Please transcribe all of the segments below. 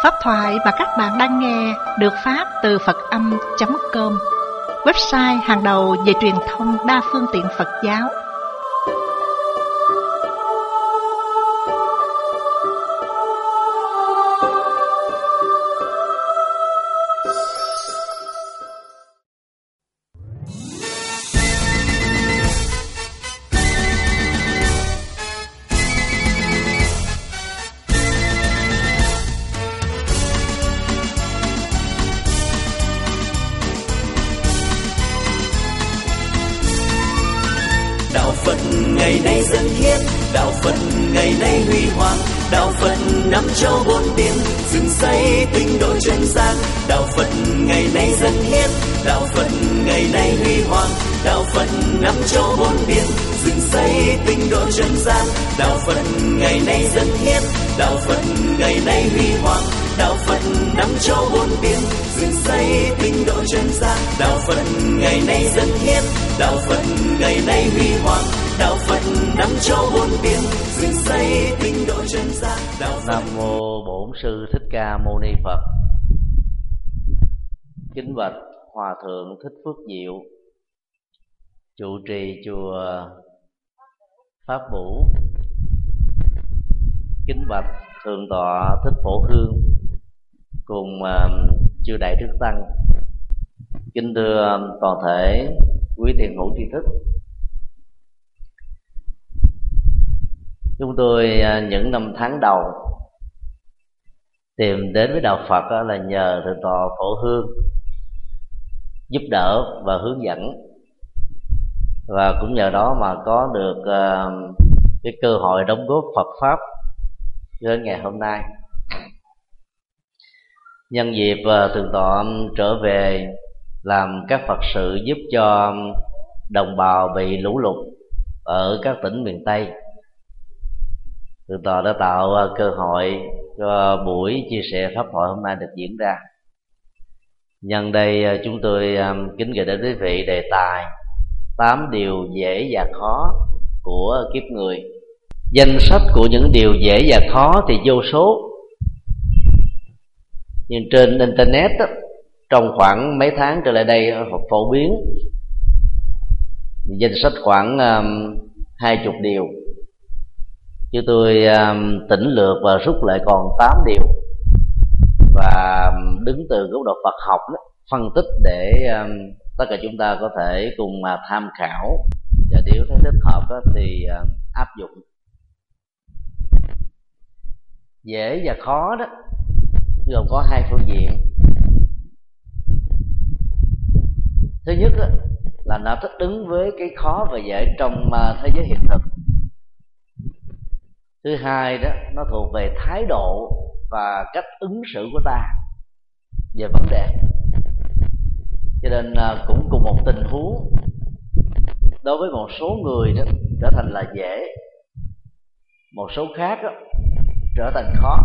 Pháp thoại mà các bạn đang nghe được phát từ Phật-âm.com, website hàng đầu về truyền thông đa phương tiện Phật giáo. Đạo Phật ngày nay dân hiến, đạo Phật ngày nay huy hoàng, đạo Phật năm châu bốn biển, dựng xây tinh độ chân gian. Đạo Phật ngày nay dân hiến, đạo Phật ngày nay huy hoàng, đạo Phật năm châu bốn biển, dựng xây tinh độ chân gian. Đạo Phật ngày nay dân hiến, đạo Phật ngày nay huy hoàng, đạo Phật năm châu bốn biển, dựng xây tinh độ chân gian. Đạo Phật ngày nay dân hiến, đạo Phật ngày nay huy hoàng, đạo Phật năm châu bốn biển, dựng xây tinh độ chân gian. Nam mô Bổn Sư Thích Ca Mâu Ni Phật. Kính bạch Hòa thượng Thích Phước Diệu, trụ trì chùa Pháp Vũ. Kính bạch Thượng tọa Thích Phổ Hương cùng chư đại đức tăng. Kính thưa toàn thể quý thiền hữu tri thức. Chúng tôi những năm tháng đầu tìm đến với đạo Phật là nhờ Thượng tọa Phổ Hương giúp đỡ và hướng dẫn, và cũng nhờ đó mà có được cái cơ hội đóng góp Phật pháp đến ngày hôm nay. Nhân dịp Thượng tọa trở về làm các Phật sự giúp cho đồng bào bị lũ lụt ở các tỉnh miền Tây, Thượng tọa đã tạo cơ hội cho buổi chia sẻ pháp thoại hôm nay được diễn ra. Nhân đây chúng tôi kính gửi đến quý vị đề tài 8 điều dễ và khó của kiếp người. Danh sách của những điều dễ và khó thì vô số, nhưng trên internet đó, trong khoảng mấy tháng trở lại đây phổ biến danh sách khoảng 20 điều, chứ tôi tỉnh lược và rút lại còn 8 điều, và đứng từ góc độ Phật học đó, phân tích để tất cả chúng ta có thể cùng tham khảo, và nếu thấy thích hợp đó, thì áp dụng. Dễ và khó đó gồm có hai phương diện. Thứ nhất đó, là nó thích ứng với cái khó và dễ trong thế giới hiện thực. Thứ hai đó, nó thuộc về thái độ và cách ứng xử của ta về vấn đề. Cho nên cũng cùng một tình huống, đối với một số người đó trở thành là dễ, một số khác đó trở thành khó.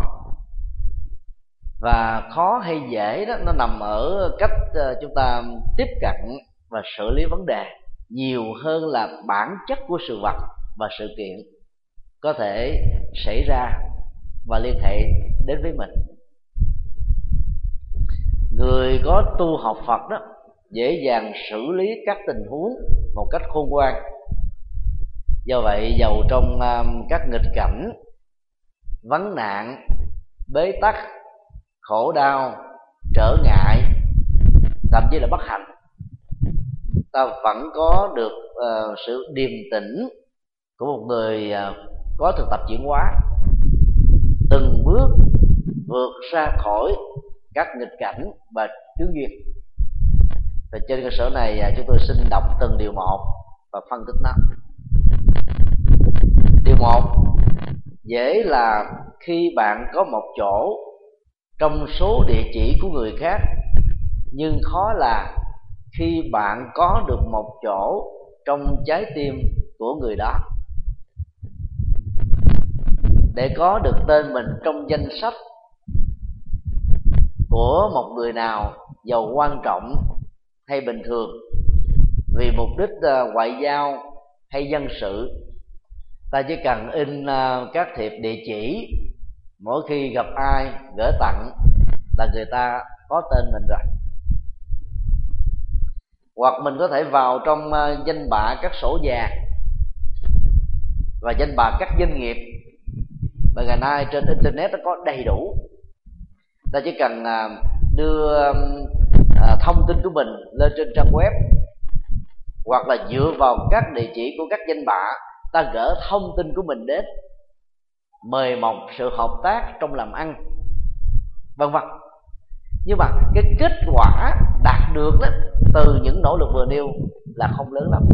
Và khó hay dễ đó nó nằm ở cách chúng ta tiếp cận và xử lý vấn đề, nhiều hơn là bản chất của sự vật và sự kiện có thể xảy ra và liên hệ đến với mình. Người có tu học Phật đó dễ dàng xử lý các tình huống một cách khôn ngoan. Do vậy, dầu trong các nghịch cảnh, vấn nạn, bế tắc, khổ đau, trở ngại, thậm chí là bất hạnh, ta vẫn có được sự điềm tĩnh của một người có thực tập chuyển hóa, từng bước vượt ra khỏi các nghịch cảnh và chướng duyên. Và trên cơ sở này chúng tôi xin đọc từng điều một và phân tích nó. Điều một: dễ là khi bạn có một chỗ trong số địa chỉ của người khác, nhưng khó là khi bạn có được một chỗ trong trái tim của người đó. Để có được tên mình trong danh sách của một người nào, dầu quan trọng hay bình thường, vì mục đích ngoại giao hay dân sự, ta chỉ cần in các thiệp địa chỉ, mỗi khi gặp ai gửi tặng là người ta có tên mình rồi. Hoặc mình có thể vào trong danh bạ các sổ vàng và danh bạ các doanh nghiệp, và ngày nay trên internet nó có đầy đủ. Ta chỉ cần đưa thông tin của mình lên trên trang web, hoặc là dựa vào các địa chỉ của các danh bạ, ta gỡ thông tin của mình đến, mời mọc sự hợp tác trong làm ăn, vân vân. Nhưng mà cái kết quả đạt được đó từ những nỗ lực vừa nêu là không lớn lắm.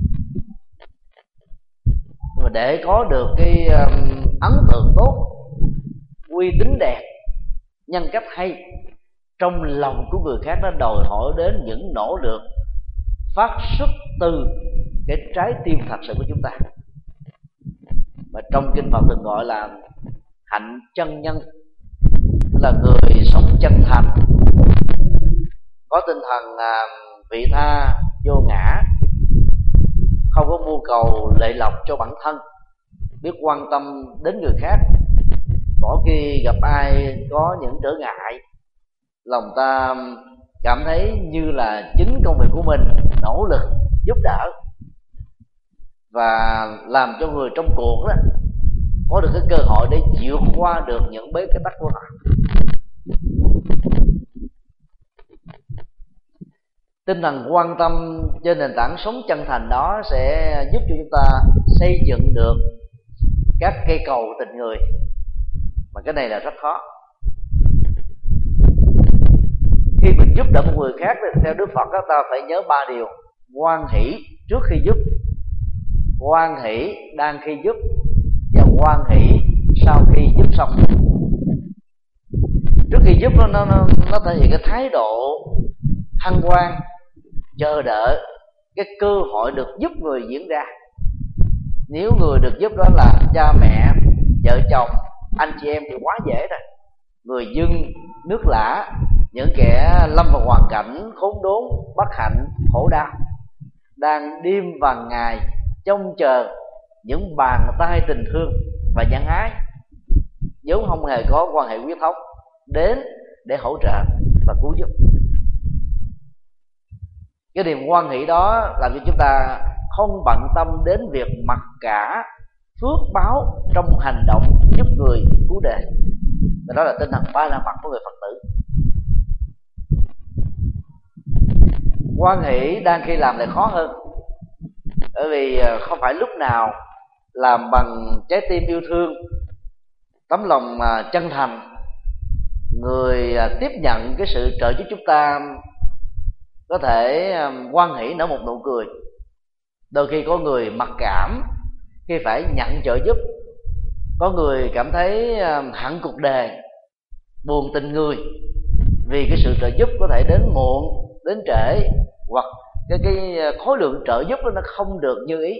Nhưng mà để có được cái ấn tượng tốt, uy tín đẹp, nhân cách hay trong lòng của người khác, nó đòi hỏi đến những nỗ lực phát xuất từ cái trái tim thật sự của chúng ta, và trong kinh Phật thường gọi là hạnh chân nhân, là người sống chân thành, có tinh thần vị tha vô ngã, không có mưu cầu lợi lộc cho bản thân, biết quan tâm đến người khác. Mỗi khi gặp ai có những trở ngại, lòng ta cảm thấy như là chính công việc của mình nỗ lực giúp đỡ và làm cho người trong cuộc đó có được cái cơ hội để vượt qua được những bế tắc của họ. Tinh thần quan tâm trên nền tảng sống chân thành đó sẽ giúp cho chúng ta xây dựng được các cây cầu tình người, mà cái này là rất khó. Khi mình giúp đỡ một người khác thì theo Đức Phật ta phải nhớ 3 điều: hoan hỷ trước khi giúp, hoan hỷ đang khi giúp, và hoan hỷ sau khi giúp xong. Trước khi giúp nó thể hiện cái thái độ hân hoan, chờ đợi cái cơ hội được giúp người diễn ra. Nếu người được giúp đó là cha mẹ, vợ chồng, anh chị em thì quá dễ rồi. Người dân, nước lã, những kẻ lâm vào hoàn cảnh khốn đốn, bất hạnh, khổ đau, đang đêm và ngày trông chờ những bàn tay tình thương và nhân ái, vốn không hề có quan hệ huyết thống, đến để hỗ trợ và cứu giúp. Cái niềm hoan hỷ đó làm cho chúng ta không bận tâm đến việc mặc cả phước báo trong hành động giúp người cứu đời. Và đó là tinh thần ba la mật của người Phật tử. Hoan hỷ đang khi làm lại khó hơn, bởi vì không phải lúc nào làm bằng trái tim yêu thương, tấm lòng chân thành, người tiếp nhận cái sự trợ giúp chúng ta có thể hoan hỷ nở một nụ cười. Đôi khi có người mặc cảm khi phải nhận trợ giúp, có người cảm thấy hận cuộc đời, buồn tình người vì cái sự trợ giúp có thể đến muộn, đến trễ, hoặc cái khối lượng trợ giúp đó nó không được như ý.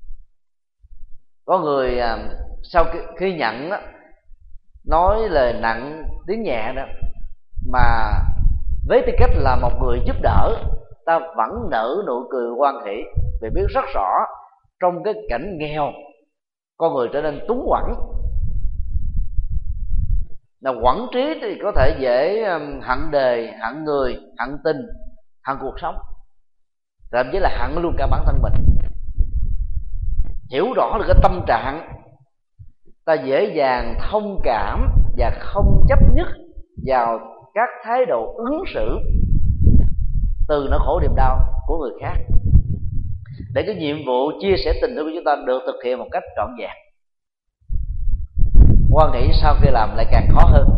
Có người sau khi nhận đó, nói lời nặng tiếng nhẹ đó, mà với tư cách là một người giúp đỡ, ta vẫn nở nụ cười hoan hỷ, vì biết rất rõ trong cái cảnh nghèo, con người trở nên túng quẫn. Là quẫn trí thì có thể dễ hận đời, hận người, hận tình, hận cuộc sống, thậm chí là hận luôn cả bản thân mình. Hiểu rõ được cái tâm trạng, ta dễ dàng thông cảm và không chấp nhất vào các thái độ ứng xử từ nỗi khổ niềm đau của người khác, để cái nhiệm vụ chia sẻ tình thương của chúng ta được thực hiện một cách trọn vẹn. Hoan hỷ sau khi làm lại càng khó hơn.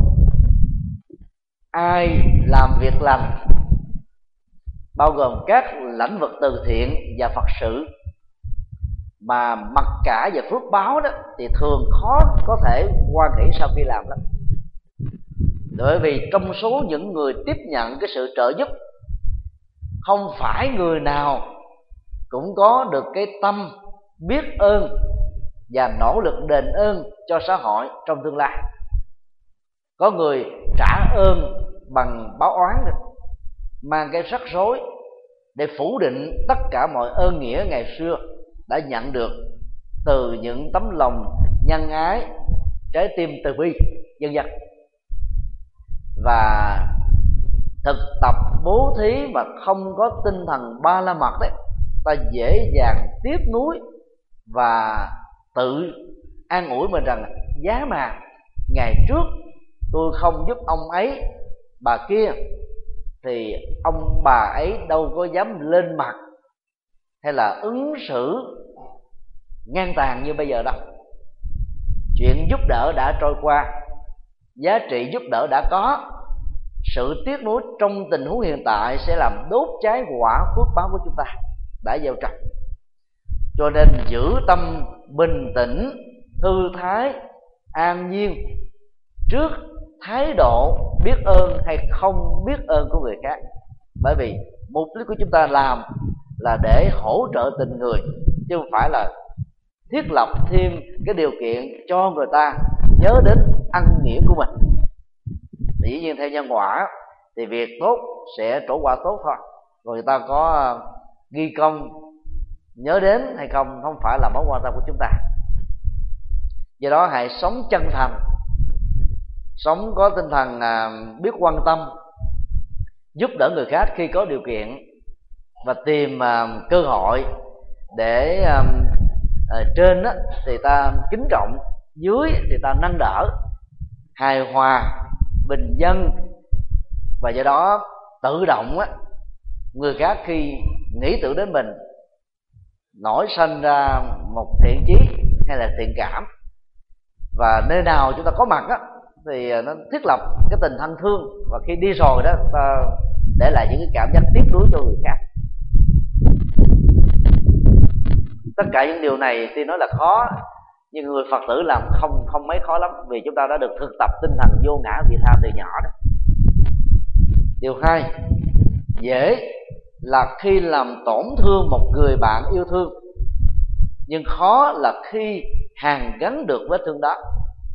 Ai làm việc lành, bao gồm các lĩnh vực từ thiện và Phật sự, mà mặc cả về phước báo đó, thì thường khó có thể hoan hỷ sau khi làm lắm. Bởi vì trong số những người tiếp nhận cái sự trợ giúp, không phải người nào cũng có được cái tâm biết ơn và nỗ lực đền ơn cho xã hội trong tương lai. Có người trả ơn bằng báo oán, mang cái rắc rối để phủ định tất cả mọi ơn nghĩa ngày xưa đã nhận được từ những tấm lòng nhân ái, trái tim từ bi, vân vân. và thực tập bố thí mà không có tinh thần ba la mật đấy, ta dễ dàng tiếc nuối và tự an ủi mình rằng giá mà ngày trước tôi không giúp ông ấy bà kia thì ông bà ấy đâu có dám lên mặt hay là ứng xử ngang tàn như bây giờ đâu. Chuyện giúp đỡ đã trôi qua, giá trị giúp đỡ đã có, sự tiếc nuối trong tình huống hiện tại sẽ làm đốt cháy quả phước báo của chúng ta đã gieo trồng. Cho nên giữ tâm bình tĩnh, thư thái, an nhiên trước thái độ biết ơn hay không biết ơn của người khác. Bởi vì mục đích của chúng ta làm là để hỗ trợ tình người, chứ không phải là thiết lập thêm cái điều kiện cho người ta nhớ đến ân nghĩa của mình. Dĩ nhiên theo nhân quả thì việc tốt sẽ trổ quả tốt thôi, rồi người ta có ghi công nhớ đến hay không không phải là mối quan tâm của chúng ta. Do đó hãy sống chân thành, sống có tinh thần biết quan tâm, giúp đỡ người khác khi có điều kiện, và tìm cơ hội để trên thì ta kính trọng, dưới thì ta nâng đỡ, hài hòa, bình dân. Và do đó tự động người khác khi nghĩ tưởng đến mình nổi sanh ra một thiện chí hay là thiện cảm, và nơi nào chúng ta có mặt thì nó thiết lập cái tình thân thương, và khi đi rồi đó ta để lại những cái cảm giác tiếc nuối cho người khác. Tất cả những điều này tuy nói là khó, nhưng người Phật tử làm không mấy khó lắm, vì chúng ta đã được thực tập tinh thần vô ngã vị tha từ nhỏ đó. Điều hai, dễ là khi làm tổn thương một người bạn yêu thương, nhưng khó là khi hàn gắn được vết thương đó.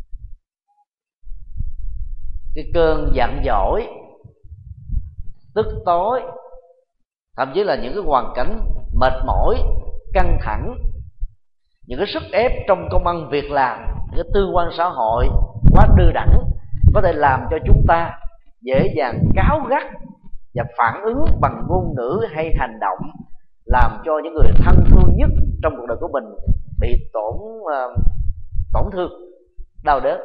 Cái cơn giận dỗi, tức tối, thậm chí là những cái hoàn cảnh mệt mỏi, căng thẳng, những cái sức ép trong công ăn việc làm, những cái tương quan xã hội quá đưa đẳng, có thể làm cho chúng ta dễ dàng cáu gắt và phản ứng bằng ngôn ngữ hay hành động, làm cho những người thân thương nhất trong cuộc đời của mình bị tổn thương, đau đớn.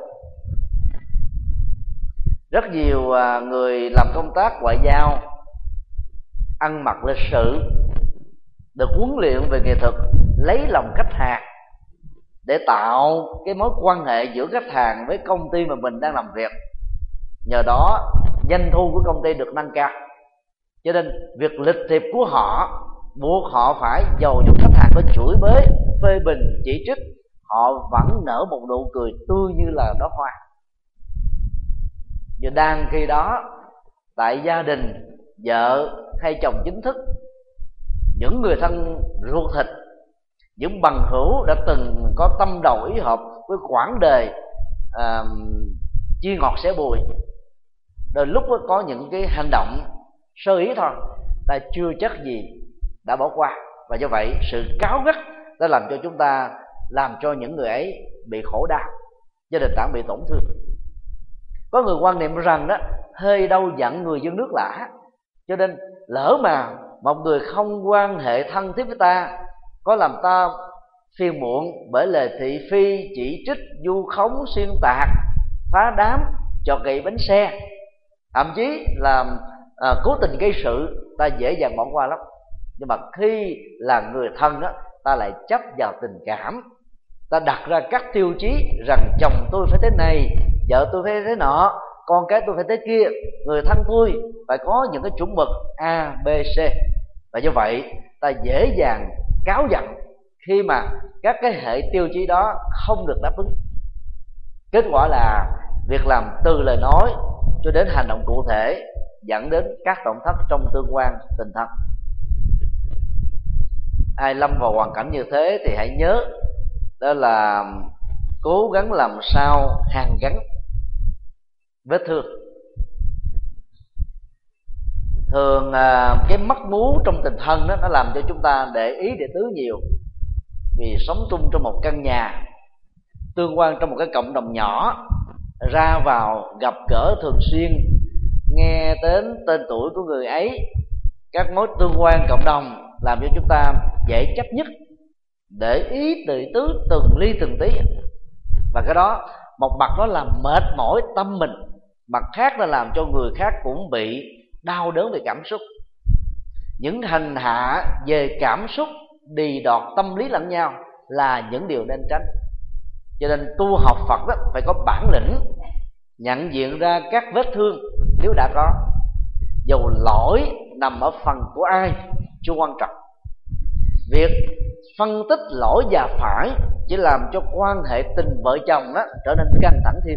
Rất nhiều người làm công tác ngoại giao ăn mặc lịch sự, được huấn luyện về nghệ thuật lấy lòng khách hàng để tạo cái mối quan hệ giữa khách hàng với công ty mà mình đang làm việc. Nhờ đó doanh thu của công ty được nâng cao, cho nên việc lịch thiệp của họ buộc họ phải, dầu cho khách hàng có chửi bới, phê bình, chỉ trích, họ vẫn nở một nụ cười tươi như là đóa hoa. Và đang khi đó tại gia đình, vợ hay chồng chính thức, những người thân ruột thịt, những bằng hữu đã từng có tâm đầu ý hợp với quãng đời chia ngọt sẻ bùi, đôi lúc có những cái hành động sơ ý thôi, ta chưa chắc gì đã bỏ qua. Và do vậy sự cáu gắt đã làm cho chúng ta, làm cho những người ấy bị khổ đau, gia đình đã bị tổn thương. Có người quan niệm rằng đó, hơi đâu giận người dân nước lã, cho nên lỡ mà một người không quan hệ thân thiết với ta, có làm ta phiền muộn bởi lời thị phi, chỉ trích, vu khống, xuyên tạc, phá đám, chọt gậy bánh xe, thậm chí là cố tình gây sự, ta dễ dàng bỏ qua lắm. Nhưng mà khi là người thân đó, ta lại chấp vào tình cảm, ta đặt ra các tiêu chí rằng chồng tôi phải thế này, vợ tôi phải thế nọ, con cái tôi phải thế kia, người thân tôi phải có những cái chuẩn mực A, B, C. Và như vậy ta dễ dàng cáu giận khi mà các cái hệ tiêu chí đó không được đáp ứng. Kết quả là việc làm từ lời nói cho đến hành động cụ thể dẫn đến các tổn thất trong tương quan tình thân. Ai lâm vào hoàn cảnh như thế thì hãy nhớ, đó là cố gắng làm sao hàn gắn vết thương. Thường cái mắc mú trong tình thân đó, nó làm cho chúng ta để ý để tứ nhiều. Vì sống chung trong một căn nhà, tương quan trong một cái cộng đồng nhỏ, ra vào gặp gỡ thường xuyên, nghe đến tên tuổi của người ấy, các mối tương quan cộng đồng làm cho chúng ta dễ chấp nhất, để ý từ tứ từng ly từng tí. Và cái đó, một mặt đó làm mệt mỏi tâm mình, mặt khác là làm cho người khác cũng bị đau đớn về cảm xúc. Những hành hạ về cảm xúc đì đọt tâm lý lẫn nhau là những điều nên tránh. Cho nên tu học Phật đó phải có bản lĩnh nhận diện ra các vết thương nếu đã có, dù lỗi nằm ở phần của ai chưa quan trọng. Việc phân tích lỗi và phải chỉ làm cho quan hệ tình vợ chồng đó trở nên căng thẳng thêm.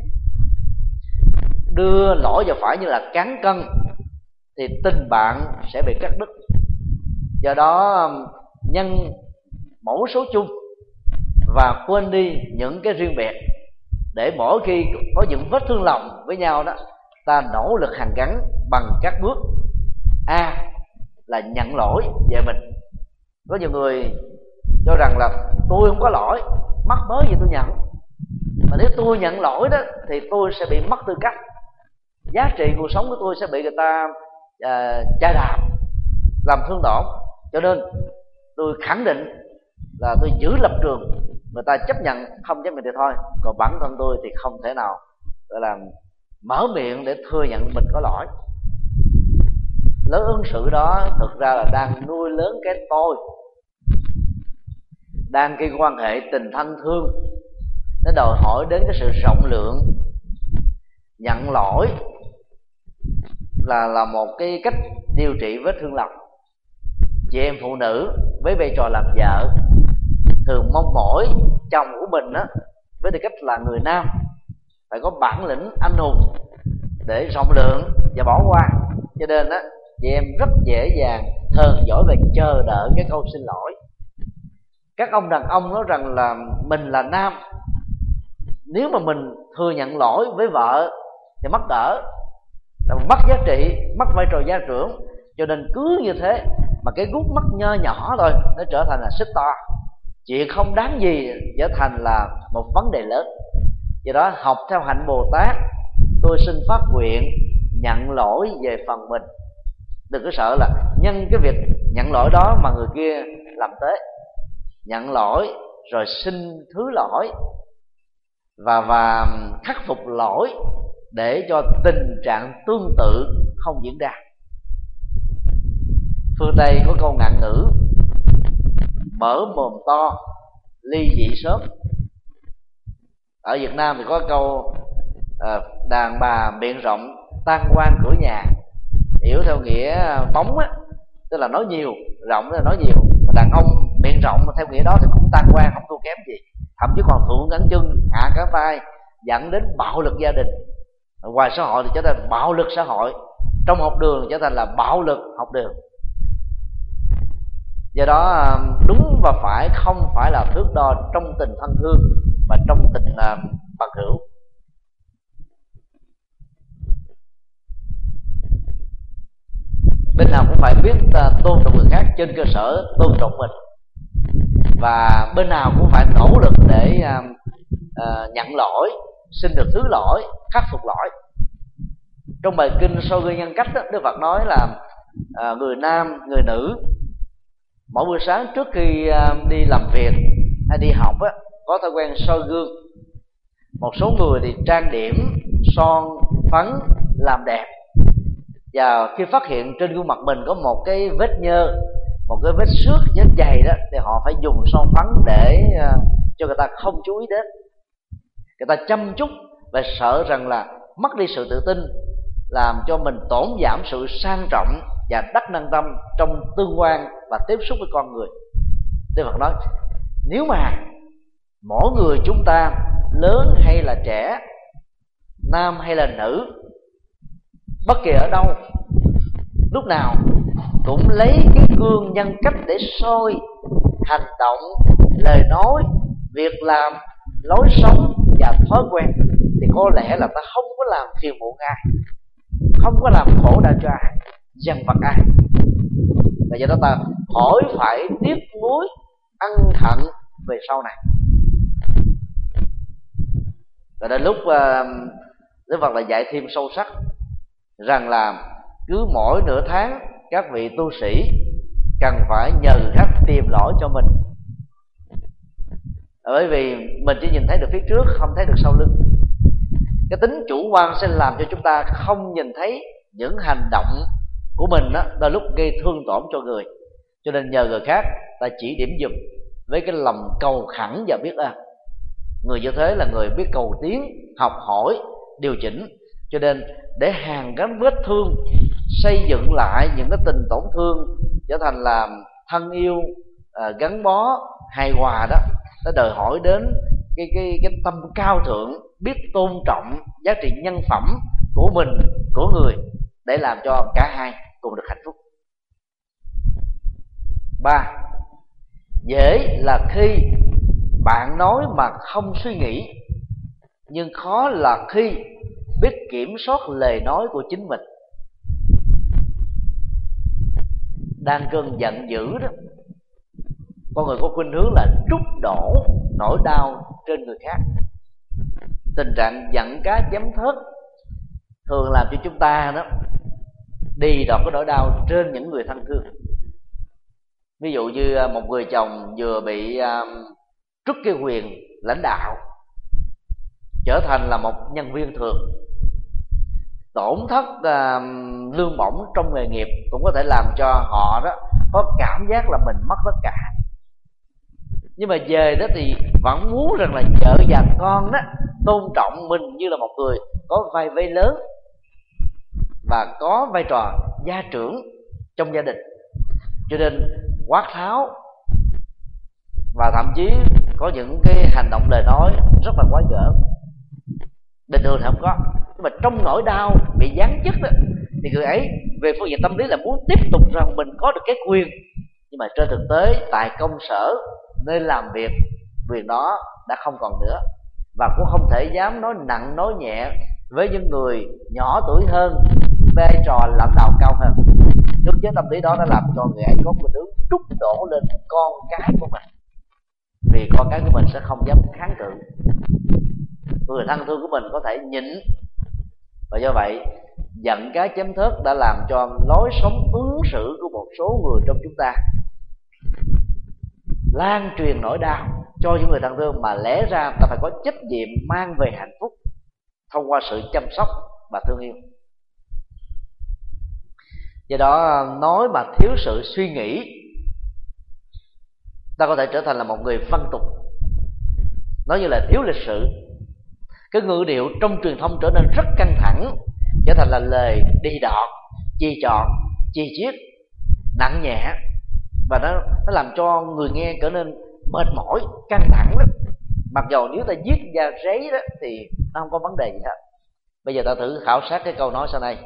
Đưa lỗi và phải như là cán cân thì tình bạn sẽ bị cắt đứt. Do đó nhân mẫu số chung và quên đi những cái riêng biệt, để mỗi khi có những vết thương lòng với nhau đó, ta nỗ lực hàn gắn bằng các bước. A là nhận lỗi về mình. Có nhiều người cho rằng là tôi không có lỗi, mắc mới gì tôi nhận. Mà nếu tôi nhận lỗi đó thì tôi sẽ bị mất tư cách, giá trị cuộc sống của tôi sẽ bị người ta chà đạp, làm thương tổn. Cho nên tôi khẳng định là tôi giữ lập trường, người ta chấp nhận không chấp nhận thì thôi, còn bản thân tôi thì không thể nào gọi là mở miệng để thừa nhận mình có lỗi. Lớn ứng xử đó thực ra là đang nuôi lớn cái tôi, đang cái quan hệ tình thân thương nó đòi hỏi đến cái sự rộng lượng. Nhận lỗi là một cái cách điều trị vết thương lòng. Chị em phụ nữ với vai trò làm vợ thường mong mỏi chồng của mình á, với tư cách là người nam, phải có bản lĩnh anh hùng để rộng lượng và bỏ qua. Cho nên á, chị em rất dễ dàng hờn dỗi và chờ đợi cái câu xin lỗi. Các ông đàn ông nói rằng là mình là nam, nếu mà mình thừa nhận lỗi với vợ thì mất cỡ, mất giá trị, mất vai trò gia trưởng. Cho nên cứ như thế mà cái gút mắt nho nhỏ thôi nó trở thành là xích to, chuyện không đáng gì trở thành là một vấn đề lớn. Do đó học theo hạnh Bồ Tát, tôi xin phát nguyện nhận lỗi về phần mình. Đừng có sợ là nhân cái việc nhận lỗi đó mà người kia làm tế. Nhận lỗi rồi xin thứ lỗi và khắc phục lỗi để cho tình trạng tương tự không diễn ra. Phương Tây có câu ngạn ngữ mở mồm to ly dị sớm. Ở Việt Nam thì có câu đàn bà miệng rộng tan quan cửa nhà, hiểu theo nghĩa bóng á, tức là nói nhiều, rộng tức là nói nhiều. Mà đàn ông miệng rộng mà theo nghĩa đó thì cũng tan quan, không thua kém gì, thậm chí còn thượng cẳng chân hạ cả vai, dẫn đến bạo lực gia đình. Ngoài xã hội thì trở thành bạo lực xã hội, trong học đường thì trở thành là bạo lực học đường. Do đó đúng và phải không phải là thước đo trong tình thân thương mà trong tình bằng hữu. Bên nào cũng phải biết tôn trọng người khác trên cơ sở tôn trọng mình, và bên nào cũng phải nỗ lực để nhận lỗi, xin được thứ lỗi, khắc phục lỗi. Trong bài kinh Soi Gương Nhân Cách đó, Đức Phật nói là người nam, người nữ mỗi buổi sáng trước khi đi làm việc hay đi học á, có thói quen soi gương. Một số người thì trang điểm, son phấn, làm đẹp, và khi phát hiện trên gương mặt mình có một cái vết nhơ, một cái vết xước, vết dày đó, thì họ phải dùng son phấn để cho người ta không chú ý đến. Người ta chăm chút và sợ rằng là mất đi sự tự tin, làm cho mình tổn giảm sự sang trọng và đắc năng tâm trong tương quan và tiếp xúc với con người. Đức Phật nói nếu mà mỗi người chúng ta, lớn hay là trẻ, nam hay là nữ, bất kỳ ở đâu, lúc nào cũng lấy cái gương nhân cách để soi hành động, lời nói, việc làm, lối sống và thói quen, thì có lẽ là ta không có làm phiền muộn ai, không có làm khổ đau cho ai, dằn vặt ai. Và do đó ta khỏi phải tiếc nuối, ân hận về sau này. Và đến lúc Đức Phật là dạy thêm sâu sắc, rằng là cứ mỗi nửa tháng các vị tu sĩ cần phải nhờ người khác tìm lỗi cho mình, bởi vì mình chỉ nhìn thấy được phía trước, không thấy được sau lưng. Cái tính chủ quan sẽ làm cho chúng ta không nhìn thấy những hành động của mình đó, đôi lúc gây thương tổn cho người. Cho nên nhờ người khác ta chỉ điểm giùm với cái lòng cầu khẩn và biết ơn. Người như thế là người biết cầu tiến, học hỏi, điều chỉnh. Cho nên để hàn gắn vết thương, xây dựng lại những cái tình tổn thương trở thành là thân yêu, gắn bó, hài hòa đó, nó đòi hỏi đến cái tâm cao thượng, biết tôn trọng giá trị nhân phẩm của mình, của người, để làm cho cả hai cùng được hạnh phúc. 3. Dễ là khi bạn nói mà không suy nghĩ, nhưng khó là khi biết kiểm soát lời nói của chính mình. Đang cơn giận dữ đó, con người có khuynh hướng là trút đổ nỗi đau trên người khác. Tình trạng giận cá chém thớt thường làm cho chúng ta đó đi đọt cái nỗi đau trên những người thân thương. Ví dụ như một người chồng vừa bị trút cái quyền lãnh đạo, trở thành là một nhân viên thường, tổn thất lương bổng trong nghề nghiệp, cũng có thể làm cho họ đó có cảm giác là mình mất tất cả. Nhưng mà về đó thì vẫn muốn rằng là vợ và con đó tôn trọng mình như là một người có vai vế lớn và có vai trò gia trưởng trong gia đình. Cho nên quát tháo và thậm chí có những cái hành động lời nói rất là quái gở. Bình thường thì không có, nhưng mà trong nỗi đau bị giáng chức đó, thì người ấy về phương diện tâm lý là muốn tiếp tục rằng mình có được cái quyền. Nhưng mà trên thực tế tại công sở, nơi làm việc, quyền đó đã không còn nữa, và cũng không thể dám nói nặng nói nhẹ với những người nhỏ tuổi hơn, vai trò lãnh đạo cao hơn. Trước chế tâm lý đó đã làm cho người ấy có một hướng trút đổ lên con cái của mình, vì con cái của mình sẽ không dám kháng cự. Người thân thương của mình có thể nhịn, và do vậy giận cá chém thớt đã làm cho lối sống ứng xử của một số người trong chúng ta lan truyền nỗi đau cho những người thân thương, mà lẽ ra ta phải có trách nhiệm mang về hạnh phúc thông qua sự chăm sóc và thương yêu. Do đó nói mà thiếu sự suy nghĩ, ta có thể trở thành là một người văn tục, nói như là thiếu lịch sự. Cái ngữ điệu trong truyền thông trở nên rất căng thẳng, trở thành là lời đi đọt, chi chọt, chi chiết, nặng nhẹ, và nó làm cho người nghe trở nên mệt mỏi, căng thẳng lắm. Mặc dầu nếu ta viết ra giấy đó thì nó không có vấn đề gì hết. Bây giờ ta thử khảo sát cái câu nói sau này: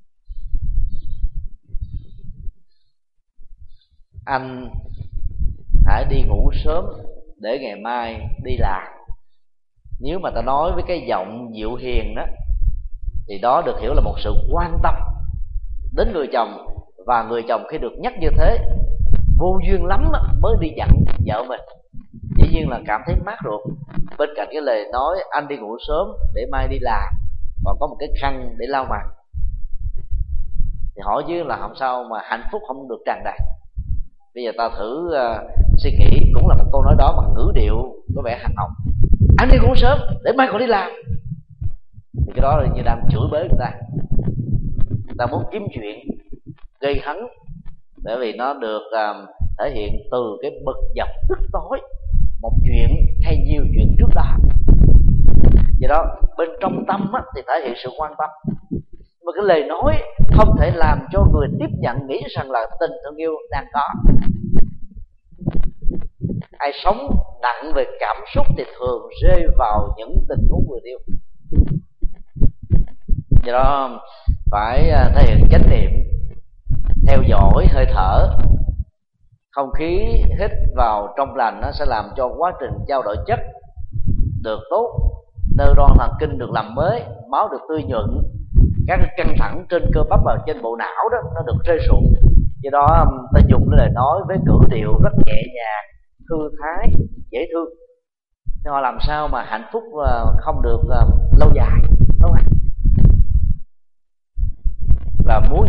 anh hãy đi ngủ sớm để ngày mai đi làm. Nếu mà ta nói với cái giọng dịu hiền đó, thì đó được hiểu là một sự quan tâm đến người chồng, và người chồng khi được nhắc như thế vô duyên lắm mới đi dặn vợ mình, dĩ nhiên là cảm thấy mát ruột. Bên cạnh cái lời nói anh đi ngủ sớm để mai đi làm, còn có một cái khăn để lau mặt, thì hỏi chứ là làm sao mà hạnh phúc không được tràn đầy. Bây giờ ta thử suy nghĩ, cũng là một câu nói đó bằng ngữ điệu có vẻ hành động: anh đi ngủ sớm để mai còn đi làm. Thì cái đó là như đang chửi bới người ta muốn kiếm chuyện gây hấn, bởi vì nó được thể hiện từ cái bực dọc tức tối một chuyện hay nhiều chuyện trước đó. Do đó bên trong tâm thì thể hiện sự quan tâm, mà cái lời nói không thể làm cho người tiếp nhận nghĩ rằng là tình thương yêu đang có. Ai sống nặng về cảm xúc thì thường rơi vào những tình huống vừa yêu. Do đó phải thể hiện chánh niệm, theo dõi hơi thở. Không khí hít vào trong lành nó sẽ làm cho quá trình trao đổi chất được tốt, neuron thần kinh được làm mới, máu được tươi nhuận, các căng thẳng trên cơ bắp và trên bộ não đó nó được rơi rụng. Do đó ta dùng cái lời nói với ngữ điệu rất nhẹ nhàng, thư thái, dễ thương, nhưng họ làm sao mà hạnh phúc không được lâu dài, đúng không ạ?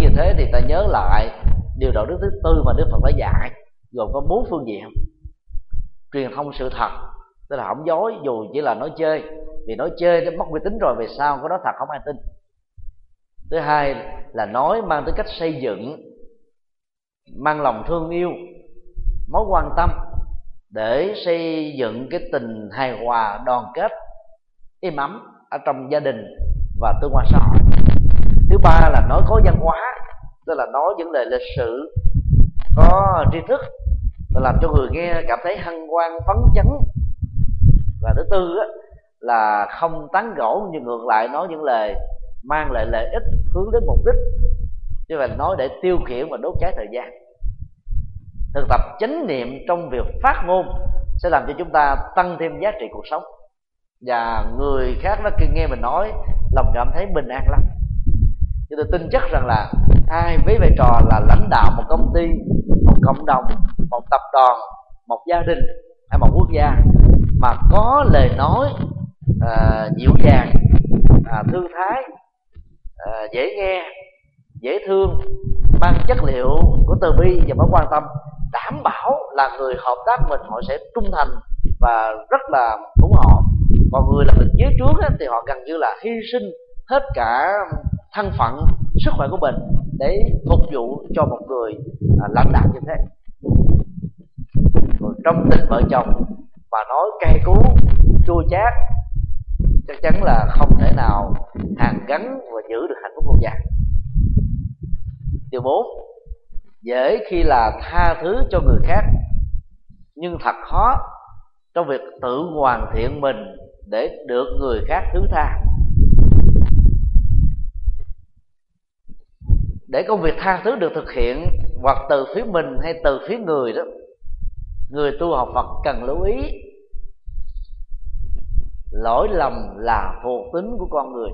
như thế thì ta nhớ lại điều đạo đức thứ tư mà Đức Phật đã dạy, gồm có 4 phương diện. Truyền thông sự thật, tức là không dối dù chỉ là nói chơi, vì nói chơi nó mất uy tín rồi, về sau có nói thật không ai tin. Thứ hai là nói mang tới cách xây dựng, mang lòng thương yêu, mối quan tâm để xây dựng cái tình hài hòa, đoàn kết, êm ấm ở trong gia đình và tương quan xã hội. Thứ ba là nói có văn hóa, tức là nói những lời lịch sự, có tri thức và làm cho người nghe cảm thấy hân hoan phấn chấn. Và thứ tư là không tán gẫu, nhưng ngược lại nói những lời mang lại lợi ích, hướng đến mục đích, chứ phải nói để tiêu khiển và đốt cháy thời gian. Thực tập chánh niệm trong việc phát ngôn sẽ làm cho chúng ta tăng thêm giá trị cuộc sống, và người khác nó khi nghe mình nói lòng cảm thấy bình an lắm. Chứ tôi tin chắc rằng là ai với vai trò là lãnh đạo một công ty, một cộng đồng, một tập đoàn, một gia đình hay một quốc gia mà có lời nói dịu dàng, thư thái, dễ nghe, dễ thương, mang chất liệu của từ bi và mối quan tâm, đảm bảo là người hợp tác mình họ sẽ trung thành và rất là ủng hộ. Còn người làm việc dưới trướng thì họ gần như là hy sinh hết cả thân phận, sức khỏe của mình để phục vụ cho một người lãnh đạo như thế. Rồi trong tình vợ chồng mà nói cay cú, chua chát, chắc chắn là không thể nào hàn gắn và giữ được hạnh phúc lâu dài. Điều 4, dễ khi là tha thứ cho người khác, nhưng thật khó trong việc tự hoàn thiện mình để được người khác thứ tha. Để công việc tha thứ được thực hiện, hoặc từ phía mình hay từ phía người đó, người tu học Phật cần lưu ý lỗi lầm là thuộc tính của con người.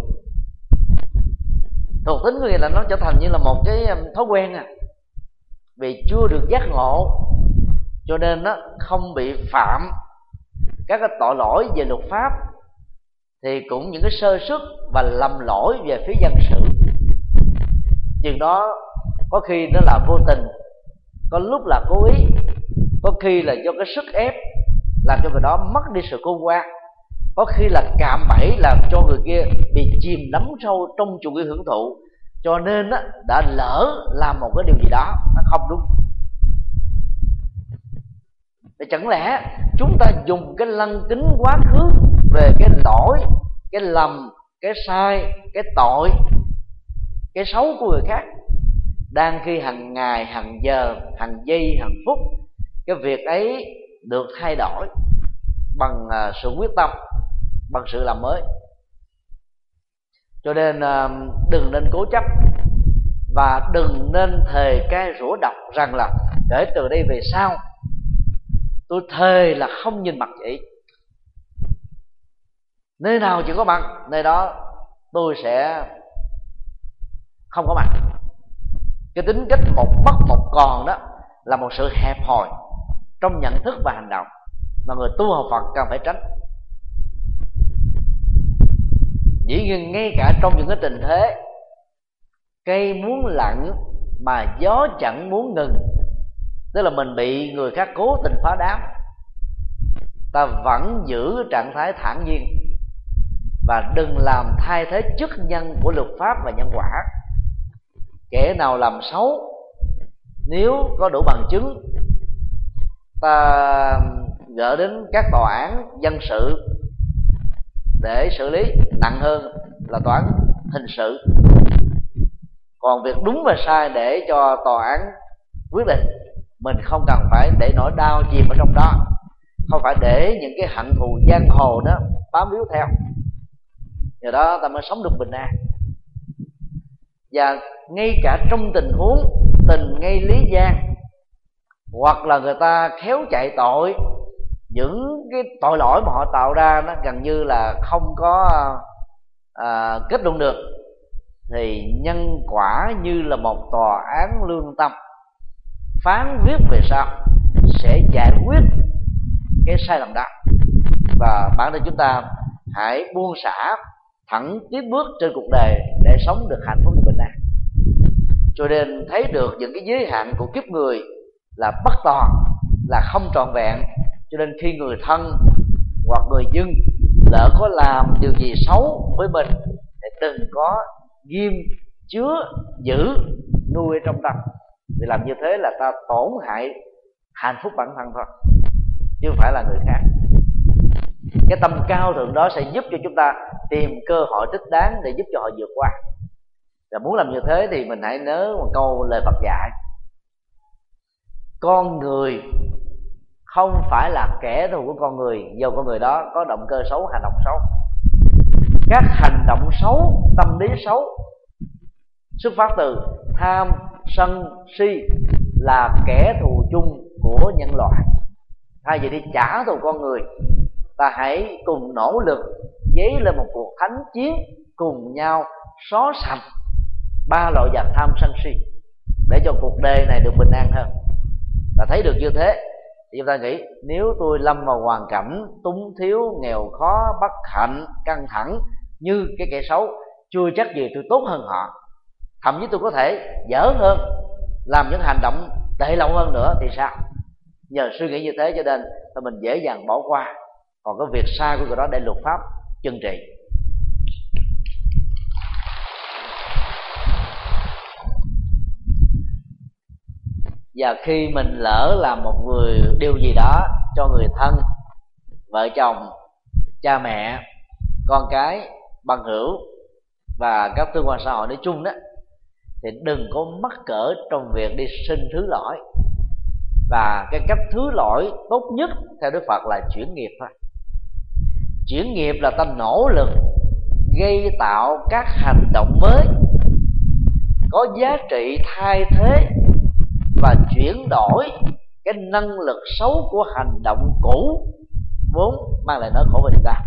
Thuộc tính của người là nó trở thành như là một cái thói quen vì chưa được giác ngộ, cho nên nó không bị phạm các cái tội lỗi về luật pháp, thì cũng những cái sơ suất và lầm lỗi về phía dân sự. Chừng đó có khi nó là vô tình, có lúc là cố ý, có khi là do cái sức ép làm cho người đó mất đi sự khôn ngoan, có khi là cạm bẫy làm cho người kia bị chìm đắm sâu trong chủ nghĩa hưởng thụ, cho nên đã lỡ làm một cái điều gì đó nó không đúng. Thì chẳng lẽ chúng ta dùng cái lăng kính quá khứ về cái lỗi, cái lầm, cái sai, cái tội, cái xấu của người khác, đang khi hàng ngày, hàng giờ, hàng giây, hàng phút cái việc ấy được thay đổi bằng sự quyết tâm, bằng sự làm mới. Cho nên đừng nên cố chấp, và đừng nên thề cai rủa độc rằng là kể từ đây về sau tôi thề là không nhìn mặt chị, nơi nào chỉ có mặt nơi đó tôi sẽ không có mặt. Cái tính cách một mất một còn đó là một sự hẹp hòi trong nhận thức và hành động mà người tu học Phật cần phải tránh. Dĩ nhiên ngay cả trong những cái tình thế cây muốn lặng mà gió chẳng muốn ngừng, tức là mình bị người khác cố tình phá đám, ta vẫn giữ trạng thái thản nhiên và đừng làm thay thế chức nhân của luật pháp và nhân quả. Kẻ nào làm xấu, nếu có đủ bằng chứng, ta gỡ đến các tòa án dân sự để xử lý, nặng hơn là tòa án hình sự. Còn việc đúng và sai để cho tòa án quyết định, mình không cần phải để nỗi đau chìm ở trong đó, không phải để những cái hận thù giang hồ đó bám víu theo. Nhờ đó ta mới sống được bình an. Và ngay cả trong tình huống tình ngay lý gian, hoặc là người ta khéo chạy tội, những cái tội lỗi mà họ tạo ra nó gần như là không có kết luận được, thì nhân quả như là một tòa án lương tâm phán quyết về sau sẽ giải quyết cái sai lầm đó. Và bản thân chúng ta hãy buông xả, thẳng tiếp bước trên cuộc đời để sống được hạnh phúc và bình an. cho nên thấy được những cái giới hạn của kiếp người là bất toàn, là không trọn vẹn. Cho nên khi người thân hoặc người dân lỡ có làm điều gì xấu với mình thì đừng có ghim chứa giữ nuôi trong tâm, vì làm như thế là ta tổn hại hạnh phúc bản thân thôi, chứ không phải là người khác. Cái tâm cao thượng đó sẽ giúp cho chúng ta tìm cơ hội thích đáng để giúp cho họ vượt qua. Và muốn làm như thế thì mình hãy nhớ một câu lời Phật dạy: con người không phải là kẻ thù của con người, dù con người đó có động cơ xấu, hành động xấu. Các hành động xấu, tâm lý xấu xuất phát từ tham, sân, si là kẻ thù chung của nhân loại. Thay vì đi trả thù con người, ta hãy cùng nỗ lực dấy lên một cuộc thánh chiến, cùng nhau xóa sạch ba loại vật tham, sân, si, để cho cuộc đời này được bình an hơn. Và thấy được như thế thì chúng ta nghĩ, nếu tôi lâm vào hoàn cảnh túng thiếu, nghèo khó, bất hạnh, căng thẳng như cái kẻ xấu, chưa chắc gì tôi tốt hơn họ, thậm chí tôi có thể dở hơn, làm những hành động tệ lậu hơn nữa thì sao? Nhờ suy nghĩ như thế cho nên mình dễ dàng bỏ qua, còn cái việc sai của người đó để luật pháp trừng trị. Và khi mình lỡ làm một điều gì đó cho người thân, vợ chồng, cha mẹ, con cái, bằng hữu và các tương quan xã hội nói chung đó, thì đừng có mắc cỡ trong việc đi xin thứ lỗi. Và cái cách thứ lỗi tốt nhất theo Đức Phật là chuyển nghiệp thôi. Chuyển nghiệp là ta nỗ lực gây tạo các hành động mới có giá trị, thay thế và chuyển đổi cái năng lực xấu của hành động cũ vốn mang lại nỗi khổ về niềm đau.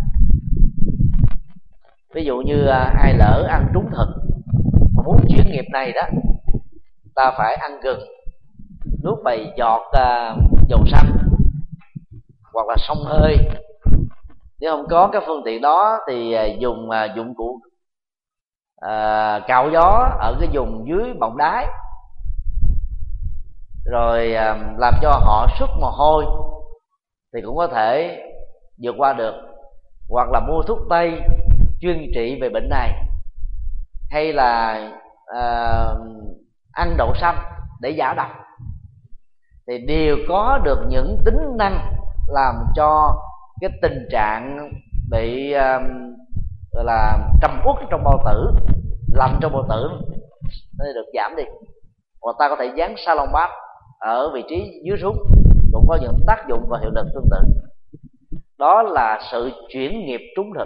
Ví dụ như ai lỡ ăn trúng thực, muốn chuyển nghiệp này đó, ta phải ăn gừng, nuốt vài giọt dầu xanh hoặc là xông hơi. Nếu không có các phương tiện đó thì dùng dụng cụ cạo gió ở cái vùng dưới bọng đái, rồi làm cho họ xuất mồ hôi thì cũng có thể vượt qua được. Hoặc là mua thuốc tây chuyên trị về bệnh này, hay là ăn đậu xanh để giảm độc, thì đều có được những tính năng làm cho cái tình trạng bị gọi là trầm uất trong bao tử, lạnh trong bao tử nó được giảm đi. Hoặc ta có thể dán salon bath ở vị trí dưới súng, cũng có những tác dụng và hiệu lực tương tự. Đó là sự chuyển nghiệp trúng thực.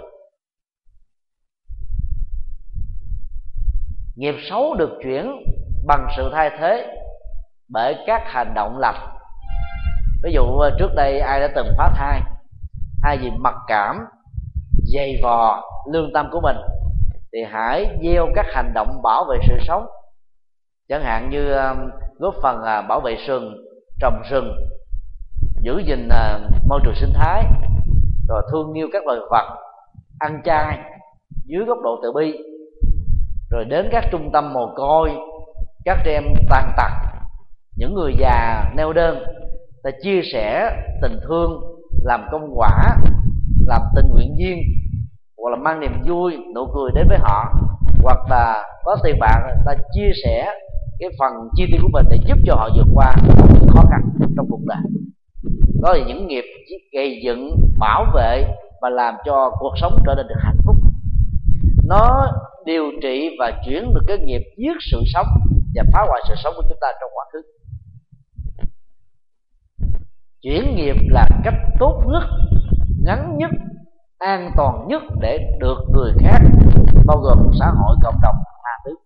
Nghiệp xấu được chuyển bằng sự thay thế bởi các hành động lành. Ví dụ trước đây ai đã từng phá thai, thay vì mặc cảm, dày vò lương tâm của mình, thì hãy gieo các hành động bảo vệ sự sống. Chẳng hạn như góp phần bảo vệ rừng, trồng rừng, giữ gìn môi trường sinh thái, rồi thương yêu các loài vật, ăn chay dưới góc độ từ bi, rồi đến các trung tâm mồ côi, các trẻ em tàn tật, những người già neo đơn, ta chia sẻ tình thương, làm công quả, làm tình nguyện viên, hoặc là mang niềm vui, nụ cười đến với họ. Hoặc là có tiền bạc, ta chia sẻ cái phần chi tiêu của mình để giúp cho họ vượt qua những khó khăn trong cuộc đời. Đó là những nghiệp gây dựng, bảo vệ và làm cho cuộc sống trở nên được hạnh phúc. Nó điều trị và chuyển được cái nghiệp giết sự sống và phá hoại sự sống của chúng ta trong quá khứ. Chuyển nghiệp là cách tốt nhất, ngắn nhất, an toàn nhất để được người khác, bao gồm xã hội, cộng đồng tha thứ.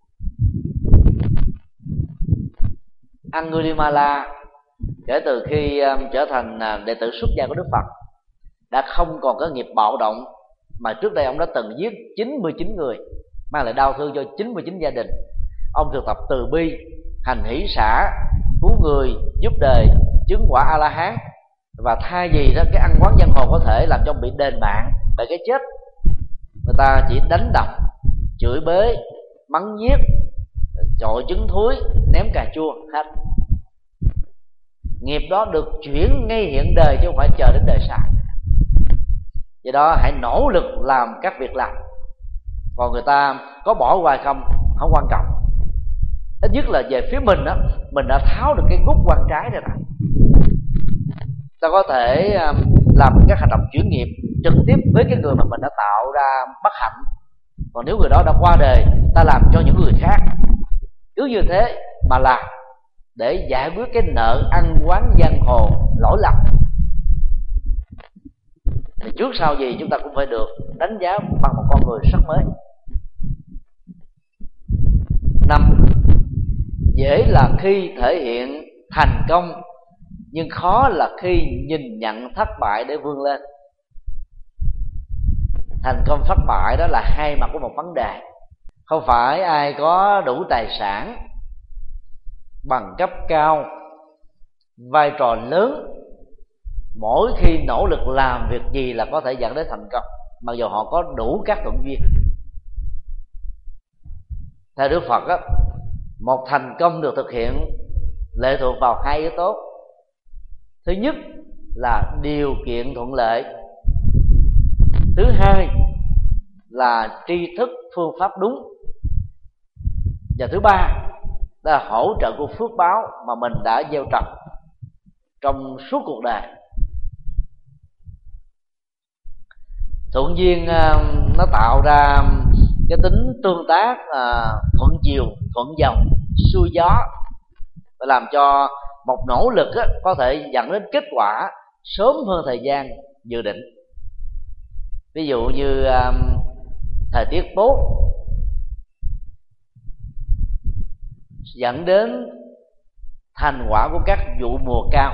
Angulimala kể từ khi trở thành đệ tử xuất gia của Đức Phật đã không còn có nghiệp bạo động, mà trước đây ông đã từng giết 99 người, mang lại đau thương cho 99 gia đình. Ông thực tập từ bi, hành hỷ xả, cứu người, giúp đời, chứng quả A-la-hán. Và thay vì đó cái ăn quán giang hồ có thể làm cho ông bị đền mạng bởi cái chết, người ta chỉ đánh đập, chửi bới, mắng nhiếc, chọi trứng thúi, ném cà chua hết. Nghiệp đó được chuyển ngay hiện đời chứ không phải chờ đến đời sau. Do đó hãy nỗ lực làm các việc làm. Còn người ta có bỏ qua không quan trọng. Ít nhất là về phía mình đó, mình đã tháo được cái gút quan trái rồi đó. Ta có thể làm các hành động chuyển nghiệp trực tiếp với cái người mà mình đã tạo ra bất hạnh. Còn nếu người đó đã qua đời, ta làm cho những người khác. Cứ như thế mà làm để giải quyết cái nợ ăn oán giang hồ lỗi lầm. Thì trước sau gì chúng ta cũng phải được đánh giá bằng một con người rất mới. 5. Dễ là khi thể hiện thành công, nhưng khó là khi nhìn nhận thất bại để vươn lên. Thành công thất bại đó là hai mặt của một vấn đề. Không phải ai có đủ tài sản, bằng cấp cao, vai trò lớn, mỗi khi nỗ lực làm việc gì là có thể dẫn đến thành công, mặc dù họ có đủ các thuận duyên. Theo Đức Phật á, một thành công được thực hiện lệ thuộc vào hai yếu tố. Thứ nhất là điều kiện thuận lợi. Thứ hai là tri thức phương pháp đúng. Và thứ ba là hỗ trợ của phước báo mà mình đã gieo trồng trong suốt cuộc đời. Thuận duyên nó tạo ra cái tính tương tác thuận chiều, thuận dòng, xuôi gió, và làm cho một nỗ lực có thể dẫn đến kết quả sớm hơn thời gian dự định. Ví dụ như thời tiết tốt dẫn đến thành quả của các vụ mùa cao.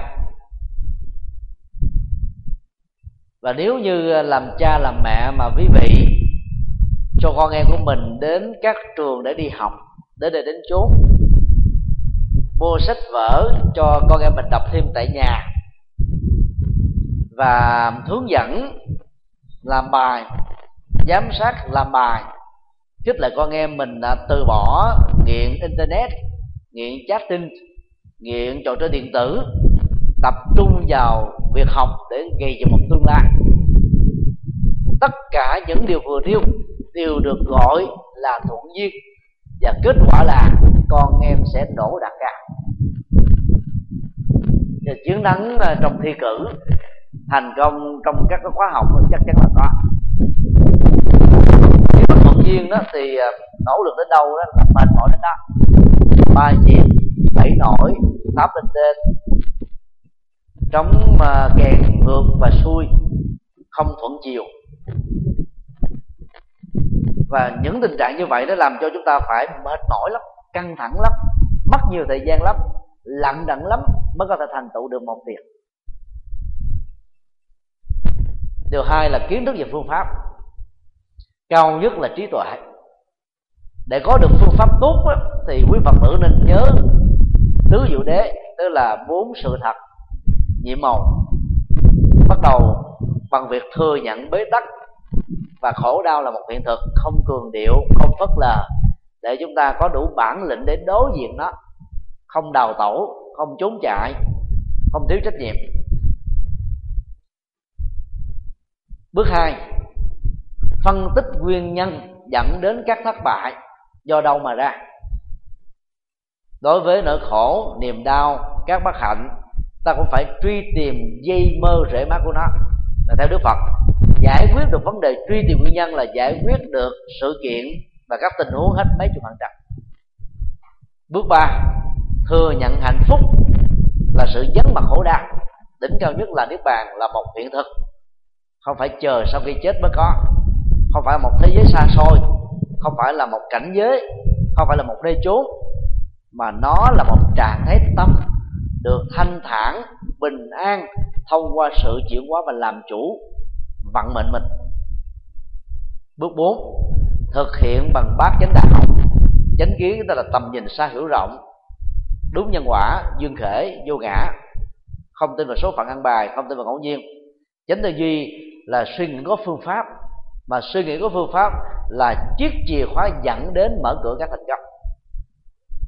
Và nếu như làm cha làm mẹ mà quý vị cho con em của mình đến các trường để đi học, đến đây đến chốn, mua sách vở cho con em mình đọc thêm tại nhà, và hướng dẫn làm bài, giám sát làm bài, khích lệ con em mình từ bỏ nghiện internet, nghiện chatting, nghiện trò chơi điện tử, tập trung vào việc học để gây dựng một tương lai. Tất cả những điều vừa nêu đều được gọi là thuận duyên, và kết quả là con em sẽ đỗ đạt cao. Chiến thắng trong thi cử, thành công trong các khóa học chắc chắn là có. Nếu mà thuận duyên đó thì nỗ lực đến đâu đó là mệt mỏi đến đó. 3 nhịp 7 nổi 8 lên trên, trống kèn ngược và xuôi, không thuận chiều. Và những tình trạng như vậy nó làm cho chúng ta phải mệt mỏi lắm, căng thẳng lắm, mất nhiều thời gian lắm, lận đận lắm mới có thể thành tựu được một việc. Điều hai là kiến thức về phương pháp. Cao nhất là trí tuệ. Để có được phương pháp tốt đó, thì quý Phật tử nên nhớ tứ diệu đế, tức là 4 sự thật nhiệm màu. Bắt đầu bằng việc thừa nhận bế tắc và khổ đau là một hiện thực, không cường điệu, không phớt lờ, để chúng ta có đủ bản lĩnh để đối diện nó, không đào tẩu, không trốn chạy, không thiếu trách nhiệm. Bước 2, phân tích nguyên nhân dẫn đến các thất bại do đâu mà ra. Đối với nỗi khổ, niềm đau, các bất hạnh, ta cũng phải truy tìm dây mơ rễ má của nó. Và theo Đức Phật, giải quyết được vấn đề truy tìm nguyên nhân là giải quyết được sự kiện và các tình huống hết mấy chục phần trăm. Bước 3, thừa nhận hạnh phúc là sự vắng mặt khổ đau. Đỉnh cao nhất là niết bàn là một hiện thực, không phải chờ sau khi chết mới có, không phải một thế giới xa xôi, không phải là một cảnh giới, không phải là một nơi chốn, mà nó là một trạng thái tâm được thanh thản, bình an thông qua sự chuyển hóa và làm chủ vận mệnh mình. Bước 4, thực hiện bằng bát chánh đạo. Chánh kiến tức là tầm nhìn xa hiểu rộng, đúng nhân quả, duyên khể, vô ngã, không tin vào số phận ăn bài, không tin vào ngẫu nhiên. Chánh tư duy là suy nghĩ có phương pháp, mà suy nghĩ có phương pháp là chiếc chìa khóa dẫn đến mở cửa các thành công.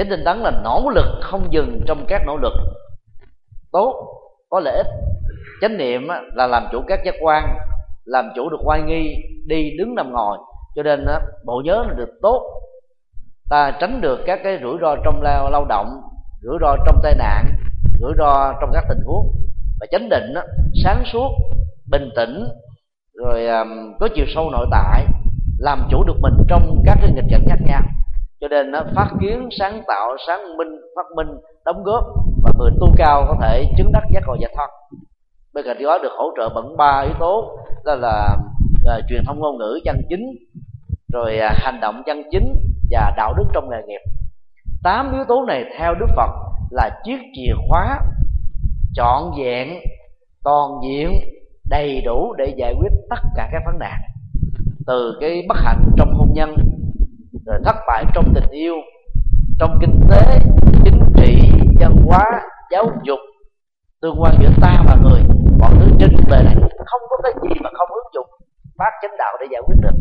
chánh tinh tấn là nỗ lực không dừng trong các nỗ lực tốt có lợi ích. Chánh niệm là làm chủ các giác quan, làm chủ được oai nghi, đi đứng nằm ngồi, cho nên bộ nhớ là được tốt, ta tránh được các cái rủi ro trong lao động, rủi ro trong tai nạn, rủi ro trong các tình huống. Và chánh định sáng suốt, bình tĩnh, rồi có chiều sâu nội tại, làm chủ được mình trong các cái nghịch cảnh khác nhau. Cho nên phát kiến, sáng tạo, sáng minh, phát minh, đóng góp, và người tu cao có thể chứng đắc giác ngộ giải thoát. Bên cạnh đó được hỗ trợ bằng 3 yếu tố, đó là truyền thông ngôn ngữ chân chính, rồi hành động chân chính và đạo đức trong nghề nghiệp. 8 yếu tố này theo Đức Phật là chiếc chìa khóa trọn vẹn, toàn diện, đầy đủ để giải quyết tất cả các vấn nạn, từ cái bất hạnh trong hôn nhân, rồi thất bại trong tình yêu, trong kinh tế, chính trị, văn hóa, giáo dục, tương quan giữa ta và người. Mọi thứ trên cuộc đời này không có cái gì mà không ứng dụng pháp chánh đạo để giải quyết được.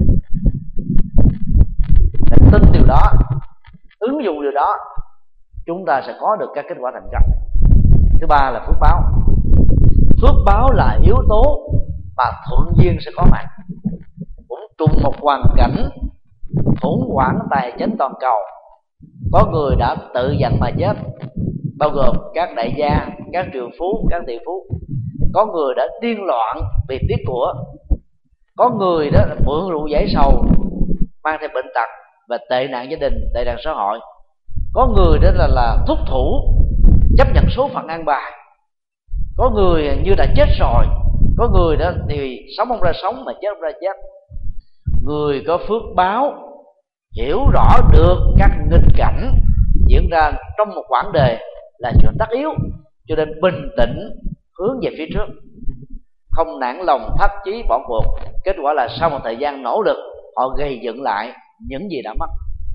Để tin điều đó, ứng dụng điều đó, chúng ta sẽ có được các kết quả thành công. Thứ ba là phước báo. Phước báo là yếu tố mà thuận duyên sẽ có mặt. Cũng trùng một hoàn cảnh khủng hoảng tài chính toàn cầu, có người đã tự giận mà chết, bao gồm các đại gia, các triệu phú, các tỷ phú. Có người đã điên loạn vì tiếc của, có người đó là mượn rượu giải sầu, mang theo bệnh tật và tệ nạn gia đình, tệ nạn xã hội. Có người đó là thúc thủ chấp nhận số phận an bài. Có người như đã chết rồi, có người đó thì sống không ra sống mà chết không ra chết. Người có phước báo hiểu rõ được các nghịch cảnh diễn ra trong một quãng đời là chuyện tất yếu, cho nên bình tĩnh hướng về phía trước, không nản lòng thất chí bỏ cuộc. Kết quả là sau một thời gian nỗ lực, họ gây dựng lại những gì đã mất.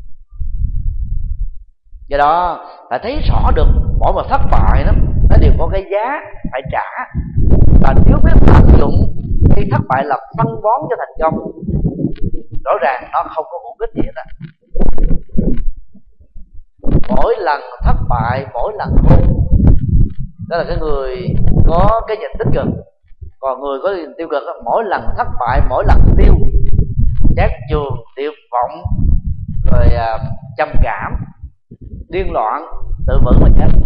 Do đó phải thấy rõ được mỗi một thất bại đó, nó đều có cái giá phải trả, và nếu biết tận dụng khi thất bại là phân bón cho thành công, rõ ràng nó không có hữu ích gì hết. Mỗi lần thất bại, mỗi lần khôn, đó là cái người có cái nhìn tích cực. Còn người có nhìn tiêu cực, mỗi lần thất bại, mỗi lần tiêu, chán chường, tuyệt vọng, rồi trầm cảm, điên loạn, tự vẫn mà chết.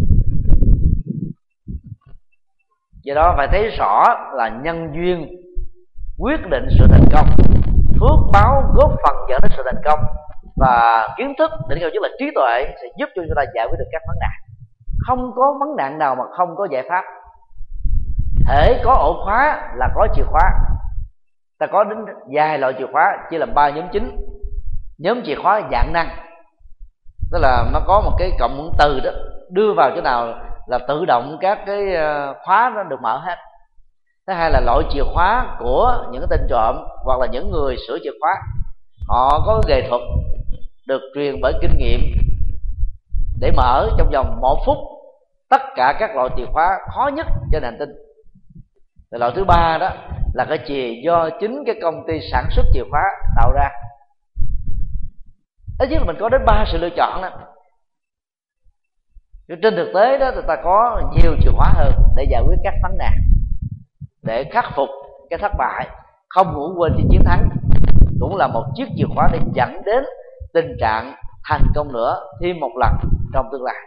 Do đó phải thấy rõ là nhân duyên quyết định sự thành công, phước báo góp phần dẫn đến sự thành công, và kiến thức định cao nhất là trí tuệ sẽ giúp cho chúng ta giải quyết được các vấn nạn. Không có vấn nạn nào mà không có giải pháp. Hễ có ổ khóa là có chìa khóa. Ta có đến vài loại chìa khóa, chia làm 3 nhóm chính. Nhóm chìa khóa dạng năng, tức là nó có một cái cộng từ đó, đưa vào chỗ nào là tự động các cái khóa nó được mở hết. Thứ hai là loại chìa khóa của những cái tên trộm hoặc là những người sửa chìa khóa. Họ có nghệ thuật được truyền bởi kinh nghiệm để mở trong vòng 1 phút tất cả các loại chìa khóa khó nhất trên hành tinh. Rồi loại thứ ba đó là cái chìa do chính cái công ty sản xuất chìa khóa tạo ra. Ít nhất là mình có đến 3 sự lựa chọn đó. Trên thực tế đó, người ta có nhiều chìa khóa hơn để giải quyết các vấn nạn, để khắc phục cái thất bại, không ngủ quên trên chiến thắng, cũng là một chiếc chìa khóa để dẫn đến tình trạng thành công nữa thêm một lần trong tương lai.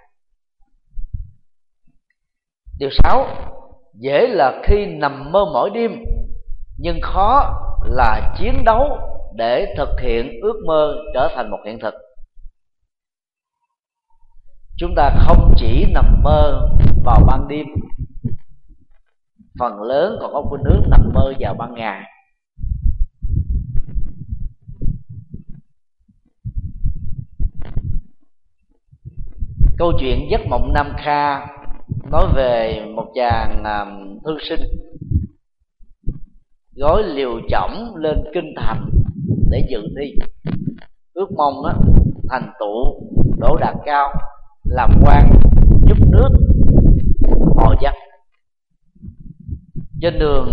Điều 6, dễ là khi nằm mơ mỗi đêm, nhưng khó là chiến đấu để thực hiện ước mơ trở thành một hiện thực. Chúng ta không chỉ nằm mơ vào ban đêm, phần lớn còn có khuynh hướng nằm mơ vào ban ngày. Câu chuyện giấc mộng Nam Kha nói về một chàng thư sinh gói liều chỏng lên kinh thành để dự thi, ước mong thành tựu đỗ đạt cao, làm quan, giúp nước, hộ dân. Trên đường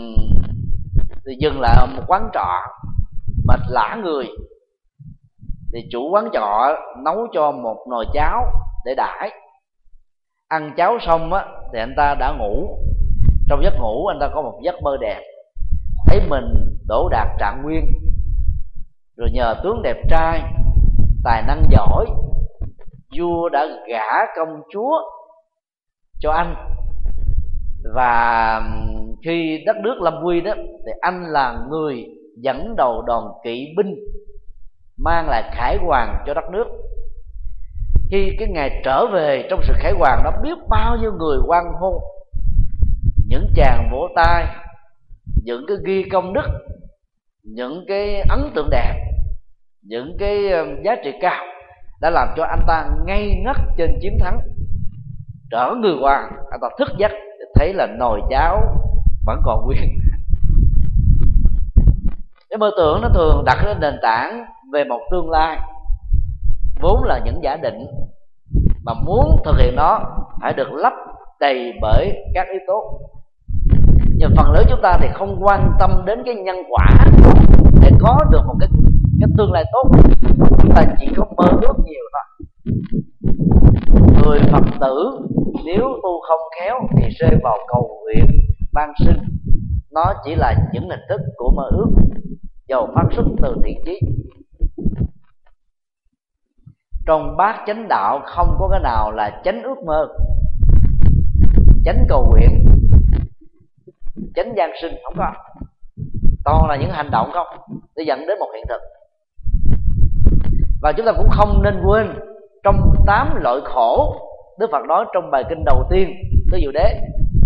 thì dừng lại một quán trọ, mệt lả người, thì chủ quán trọ nấu cho một nồi cháo để đãi. Ăn cháo xong á thì anh ta đã ngủ. Trong giấc ngủ anh ta có một giấc mơ đẹp, thấy mình đỗ đạt trạng nguyên, rồi nhờ tướng đẹp trai, tài năng giỏi, vua đã gả công chúa cho anh. Và khi đất nước lâm nguy đó thì anh là người dẫn đầu đoàn kỵ binh mang lại khải hoàn cho đất nước. Khi cái ngày trở về trong sự khải hoàn đó, biết bao nhiêu người hoan hô, những chàng vỗ tay, những cái ghi công đức, những cái ấn tượng đẹp, những cái giá trị cao đã làm cho anh ta ngây ngất trên chiến thắng. Trở người hoàng, anh ta thức giấc thấy là nồi cháo vẫn còn nguyên. Cái mơ tưởng nó thường đặt lên nền tảng về một tương lai vốn là những giả định, mà muốn thực hiện nó phải được lấp đầy bởi các yếu tố. Nhưng phần lớn chúng ta thì không quan tâm đến cái nhân quả để có được một cái tương lai tốt. Chúng ta chỉ có mơ ước nhiều thôi. Người Phật tử nếu tu không khéo thì rơi vào cầu nguyện ban sinh. Nó chỉ là những hình thức của mơ ước, dầu phát xuất từ thiện chí. Trong bát chánh đạo không có cái nào là chánh ước mơ, chánh cầu nguyện, chánh gian sinh, không có. Toàn là những hành động không để dẫn đến một hiện thực. Và chúng ta cũng không nên quên, trong 8 loại khổ Đức Phật nói trong bài kinh đầu tiên Tứ Diệu Đế,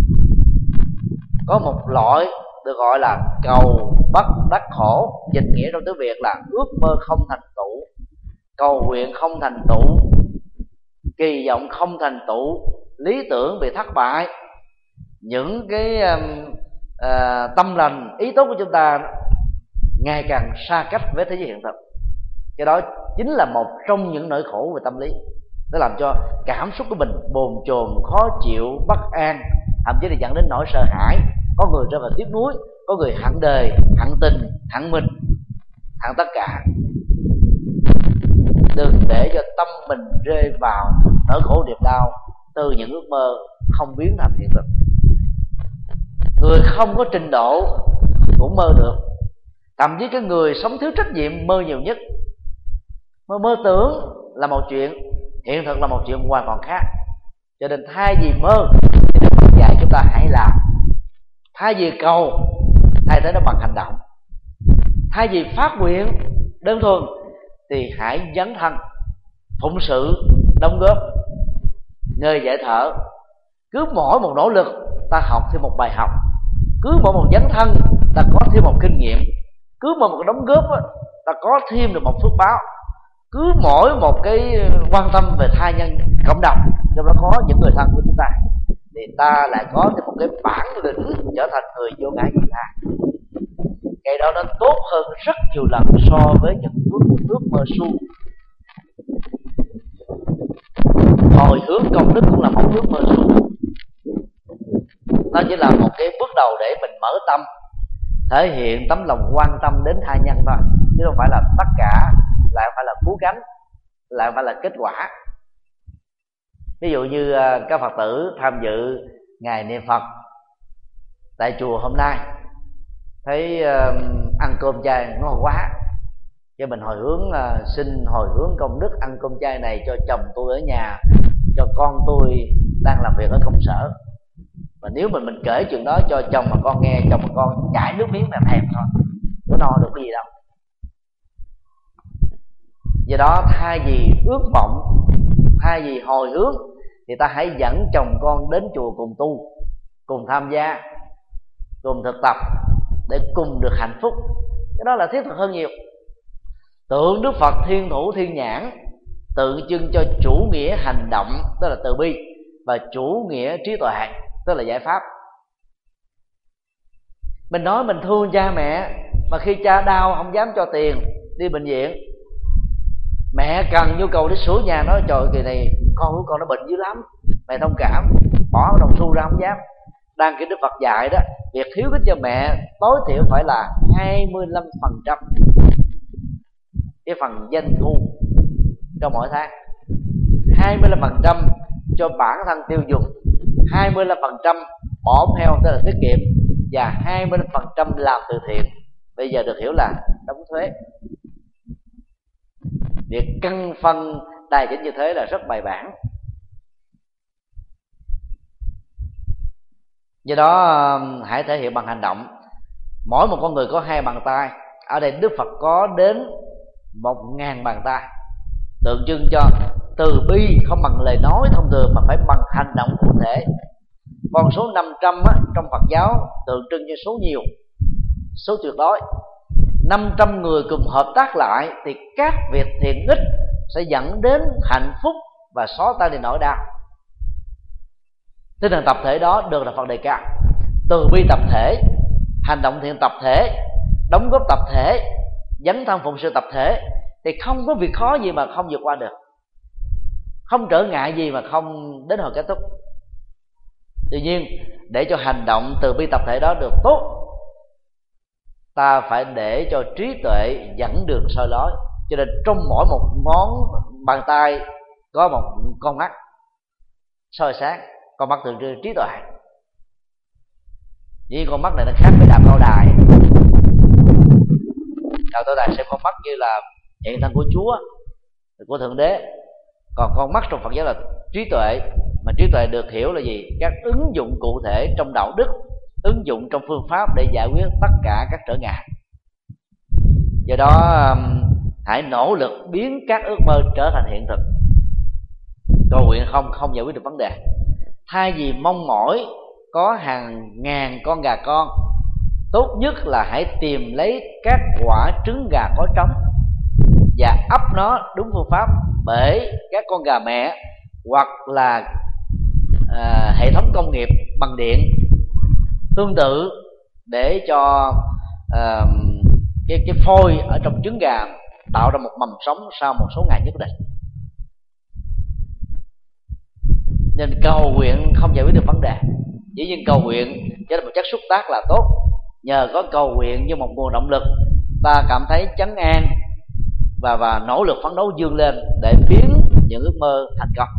có một loại được gọi là cầu bất đắc khổ, dịch nghĩa trong tiếng Việt là ước mơ không thành tựu, cầu nguyện không thành tựu, kỳ vọng không thành tựu, lý tưởng bị thất bại. Những cái tâm lành, ý tốt của chúng ta ngày càng xa cách với thế giới hiện thực. Cái đó chính là một trong những nỗi khổ về tâm lý, nó làm cho cảm xúc của mình bồn chồn, khó chịu, bất an, thậm chí là dẫn đến nỗi sợ hãi. Có người rơi vào tiếc nuối, có người hận đời, hận tình, hận mình, hận tất cả. Đừng để cho tâm mình rơi vào nỗi khổ niềm đau từ những ước mơ không biến thành hiện thực. Người không có trình độ cũng mơ được. Thậm chí cái người sống thiếu trách nhiệm mơ nhiều nhất. Mơ tưởng là một chuyện, hiện thực là một chuyện hoàn toàn khác. Cho nên thay vì mơ thì Đức Phật dạy chúng ta hãy làm. Thay vì cầu, thay thế nó bằng hành động. Thay vì phát nguyện đơn thuần thì hãy dấn thân, phụng sự, đóng góp, nghề dạy thở. Cứ mỗi một nỗ lực ta học thêm một bài học, cứ mỗi một dấn thân ta có thêm một kinh nghiệm, cứ mỗi một đóng góp ta có thêm được một phước báo, cứ mỗi một cái quan tâm về tha nhân cộng đồng, trong đó có những người thân của chúng ta, thì ta lại có thêm một cái bản lĩnh trở thành người vô ngã vị tha. Cái đó nó tốt hơn rất nhiều lần so với những ước mơ suông. Hồi hướng công đức cũng là một ước mơ suông. Nó chỉ là một cái bước đầu để mình mở tâm, thể hiện tấm lòng quan tâm đến tha nhân thôi, chứ không phải là tất cả, lại phải là cứu cánh, lại phải là kết quả. Ví dụ như các Phật tử tham dự ngày niệm Phật tại chùa hôm nay, thấy ăn cơm chay ngon quá, cho mình hồi hướng xin hồi hướng công đức ăn cơm chay này cho chồng tôi ở nhà, cho con tôi đang làm việc ở công sở. Và nếu mình kể chuyện đó cho chồng mà con nghe, chồng mà con chảy nước miếng là thèm thôi, có no được cái gì đâu. Do đó thay vì ước vọng, thay vì hồi hướng, thì ta hãy dẫn chồng con đến chùa cùng tu, cùng tham gia, cùng thực tập để cùng được hạnh phúc. Cái đó là thiết thực hơn nhiều. Tượng Đức Phật Thiên Thủ Thiên Nhãn tượng trưng cho chủ nghĩa hành động, tức là từ bi, và chủ nghĩa trí tuệ, tức là giải pháp. Mình nói mình thương cha mẹ, mà khi cha đau không dám cho tiền đi bệnh viện, mẹ cần nhu cầu để sửa nhà, nói trời kỳ này con của con nó bệnh dữ lắm, mẹ thông cảm, bỏ đồng xu ra không dám. Đang cái Đức Phật dạy đó, việc thiếu khích cho mẹ tối thiểu phải là 25% cái phần doanh thu trong mỗi tháng, 25% cho bản thân tiêu dùng, 25% bỏ theo tức là tiết kiệm, và 25% làm từ thiện. Bây giờ được hiểu là đóng thuế. Việc căn phân tài chính như thế là rất bài bản. Do đó hãy thể hiện bằng hành động. Mỗi một con người có 2 bàn tay. Ở đây Đức Phật có đến 1000 bàn tay, tượng trưng cho từ bi không bằng lời nói thông thường mà phải bằng hành động cụ thể. Con số 500 á, trong Phật giáo tượng trưng cho số nhiều, số tuyệt đối. 500 người cùng hợp tác lại thì các việc thiện ích sẽ dẫn đến hạnh phúc và xóa tan đi nỗi đau. Tinh thần tập thể đó được là Phật đề cao. Từ bi tập thể, hành động thiện tập thể, đóng góp tập thể, dấn thân phụng sự tập thể, thì không có việc khó gì mà không vượt qua được, không trở ngại gì mà không đến hồi kết thúc. Tuy nhiên, để cho hành động từ bi tập thể đó được tốt, ta phải để cho trí tuệ dẫn đường soi lối. Cho nên trong mỗi một ngón bàn tay có một con mắt soi sáng, con mắt tượng trưng trí tuệ. Vì con mắt này nó khác với đạo Cao Đài. Đạo Cao Đài xem con mắt như là hiện thân của Chúa, của Thượng Đế. Còn con mắt trong Phật giáo là trí tuệ. Mà trí tuệ được hiểu là gì? Các ứng dụng cụ thể trong đạo đức, ứng dụng trong phương pháp để giải quyết tất cả các trở ngại. Do đó hãy nỗ lực biến các ước mơ trở thành hiện thực. Cầu nguyện không giải quyết được vấn đề. Thay vì mong mỏi có hàng ngàn con gà con, tốt nhất là hãy tìm lấy các quả trứng gà có trống và ấp nó đúng phương pháp bởi các con gà mẹ, hoặc là hệ thống công nghiệp bằng điện tương tự, để cho cái phôi ở trong trứng gà tạo ra một mầm sống sau một số ngày nhất định. Nên cầu nguyện không giải quyết được vấn đề. Dĩ nhiên cầu nguyện chỉ là một chất xúc tác là tốt. Nhờ có cầu nguyện như một nguồn động lực, ta cảm thấy trấn an và nỗ lực phấn đấu vươn lên để biến những ước mơ thành công.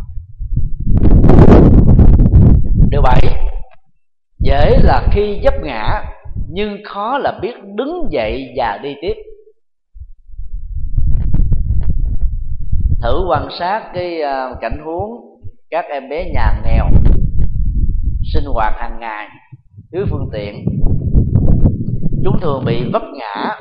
Điều 7, dễ là khi vấp ngã, nhưng khó là biết đứng dậy và đi tiếp. Thử quan sát cái cảnh huống các em bé nhà nghèo sinh hoạt hàng ngày thiếu phương tiện. Chúng thường bị vấp ngã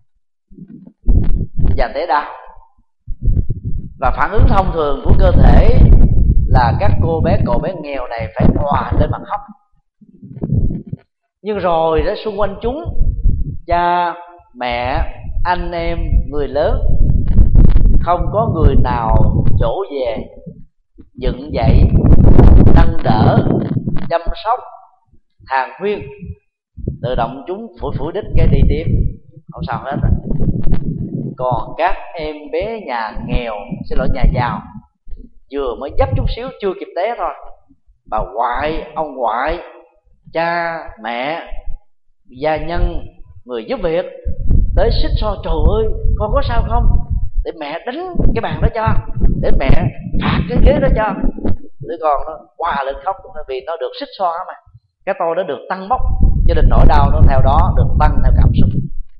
và té đau, và phản ứng thông thường của cơ thể là các cô bé cậu bé nghèo này phải òa lên mà khóc. Nhưng rồi đó, xung quanh chúng, cha mẹ, anh em, người lớn, không có người nào dỗ về, dựng dậy, nâng đỡ, chăm sóc, hàn huyên. Tự động chúng phủi đít cái đi tiếp, không sao hết. Còn các em bé nhà nghèo, xin lỗi, nhà giàu, vừa mới dấp chút xíu, chưa kịp té thôi, bà ngoại, ông ngoại, cha mẹ, gia nhân, người giúp việc tới xích xo: trời ơi, con có sao không, để mẹ đánh cái bàn đó cho, để mẹ phạt cái ghế đó cho. Đứa con nó qua lên khóc vì nó được xích xoa mà, cái tôi nó được tăng bốc, cho nên nỗi đau nó theo đó được tăng theo cảm xúc.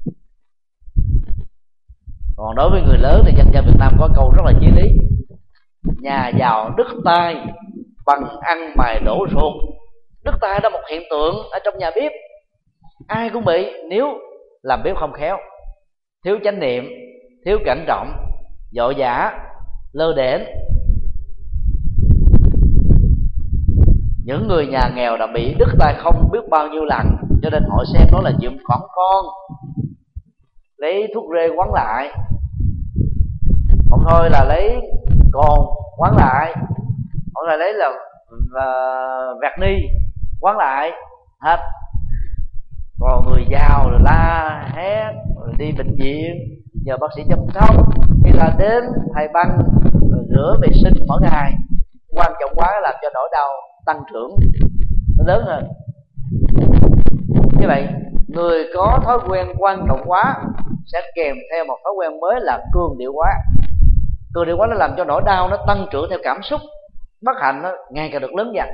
Còn đối với người lớn thì dân gian Việt Nam có câu rất là chí lý: nhà giàu đứt tay bằng ăn mày đổ ruột. Đứt tay đó một hiện tượng ở trong nhà bếp, ai cũng bị nếu làm bếp không khéo, thiếu chánh niệm, thiếu cẩn trọng, vội vã, lơ đễnh. Những người nhà nghèo đã bị đứt tay không biết bao nhiêu lần, cho nên họ xem đó là chuyện còn con, lấy thuốc rê quấn lại, không thôi là lấy cồn quấn lại, không là lấy là vạt ni quấn lại hết. Còn người giàu rồi la hét, rồi đi bệnh viện nhờ bác sĩ chăm sóc, khi là đến thầy băng rồi rửa vệ sinh mỗi ngày. Quan trọng quá làm cho nỗi đau tăng trưởng nó lớn hơn. Như vậy, người có thói quen quan trọng quá sẽ kèm theo một thói quen mới là cường điệu quá. Cường điệu quá nó làm cho nỗi đau nó tăng trưởng theo cảm xúc, bất hạnh nó ngày càng được lớn dần.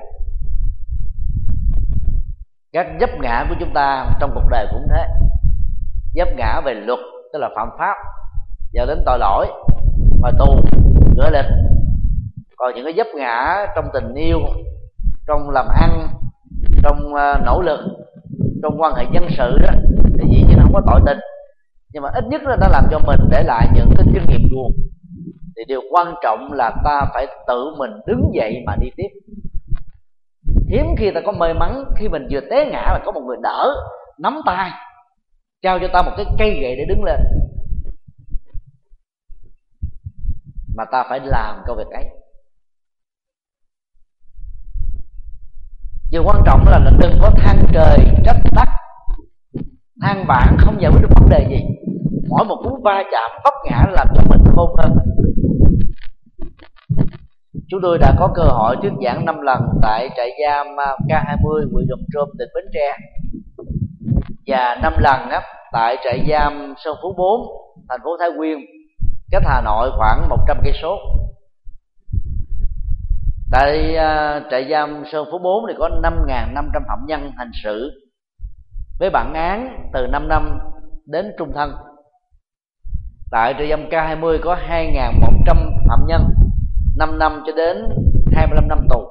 Các vấp ngã của chúng ta trong cuộc đời cũng thế. Vấp ngã về luật, tức là phạm pháp, dẫn đến tội lỗi, ngồi tù, rửa lịch. Còn những cái vấp ngã trong tình yêu, trong làm ăn, trong nỗ lực, trong quan hệ dân sự đó, thì dĩ nhiên không có tội tình, nhưng mà ít nhất nó làm cho mình để lại những cái kinh nghiệm buồn. Thì điều quan trọng là ta phải tự mình đứng dậy mà đi tiếp. Hiếm khi ta có may mắn khi mình vừa té ngã mà có một người đỡ, nắm tay, trao cho ta một cái cây gậy để đứng lên, mà ta phải làm công việc ấy. Điều quan trọng là đừng có than trời trách đất, than vãn không giải quyết được vấn đề gì. Mỗi một cú va chạm vấp ngã làm cho mình khôn hơn. Chúng tôi đã có cơ hội thuyết giảng 5 lần tại trại giam K20 huyện Đầm Rôm, tỉnh Bến Tre, và 5 lần tại trại giam Sơn Phú 4, thành phố Thái Nguyên, cách Hà Nội khoảng 100 cây số. Tại trại giam Sơn Phú 4 thì có 5.500 phạm nhân hành sự với bản án từ 5 năm đến trung thân. Tại trại giam K20 có 2.100 phạm nhân 5 năm cho đến 25 năm tù.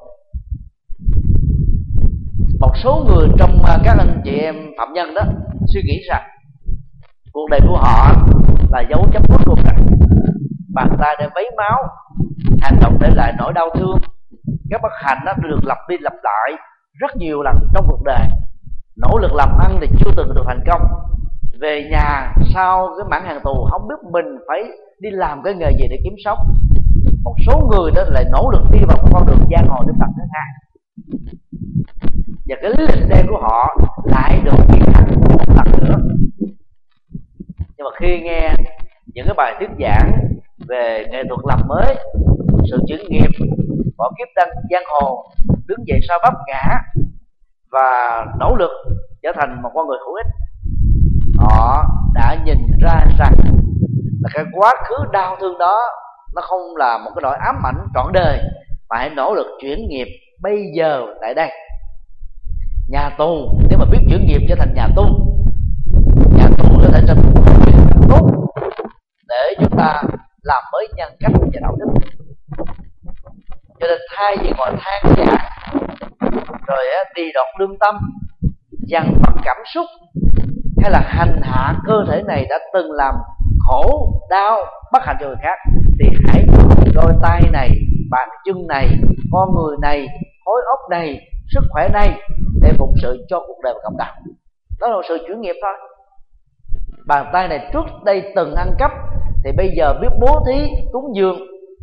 Một số người trong các anh chị em phạm nhân đó suy nghĩ rằng cuộc đời của họ là dấu chấm cuối cùng rồi. Bàn tay để vấy máu, hành động để lại nỗi đau thương, các bất hạnh đó được lặp đi lặp lại rất nhiều lần trong cuộc đời. Nỗ lực làm ăn thì chưa từng được thành công. Về nhà sau cái mãn hạn tù không biết mình phải đi làm cái nghề gì để kiếm sống. Một số người đó lại nỗ lực đi vào con đường giang hồ đến tầng thứ 2, và cái lý lịch đen của họ lại được ghi thành một lần nữa. Nhưng mà khi nghe những cái bài thuyết giảng về nghệ thuật làm mới, sự chuyển nghiệp, bỏ kiếp đăng giang hồ, đứng dậy sau vấp ngã và nỗ lực trở thành một con người hữu ích, họ đã nhìn ra rằng là cái quá khứ đau thương đó nó không là một cái nỗi ám ảnh trọn đời, mà hãy nỗ lực chuyển nghiệp bây giờ tại đây. Nhà tù nếu mà biết chuyển nghiệp trở thành nhà tu, nhà tù có thể trở thành một việc tốt để chúng ta làm mới nhân cách và đạo đức. Cho nên thay vì ngồi than vãn rồi đi đọt lương tâm, dằn vặt cảm xúc, hay là hành hạ cơ thể này đã từng làm khổ đau bất hạnh cho người khác, thì hãy dùng đôi tay này, bàn chân này, con người này, khối óc này, sức khỏe này để phụng sự cho cuộc đời và cộng đồng. Đó là một sự chuyển nghiệp thôi. Bàn tay này trước đây từng ăn cắp thì bây giờ biết bố thí cúng dường.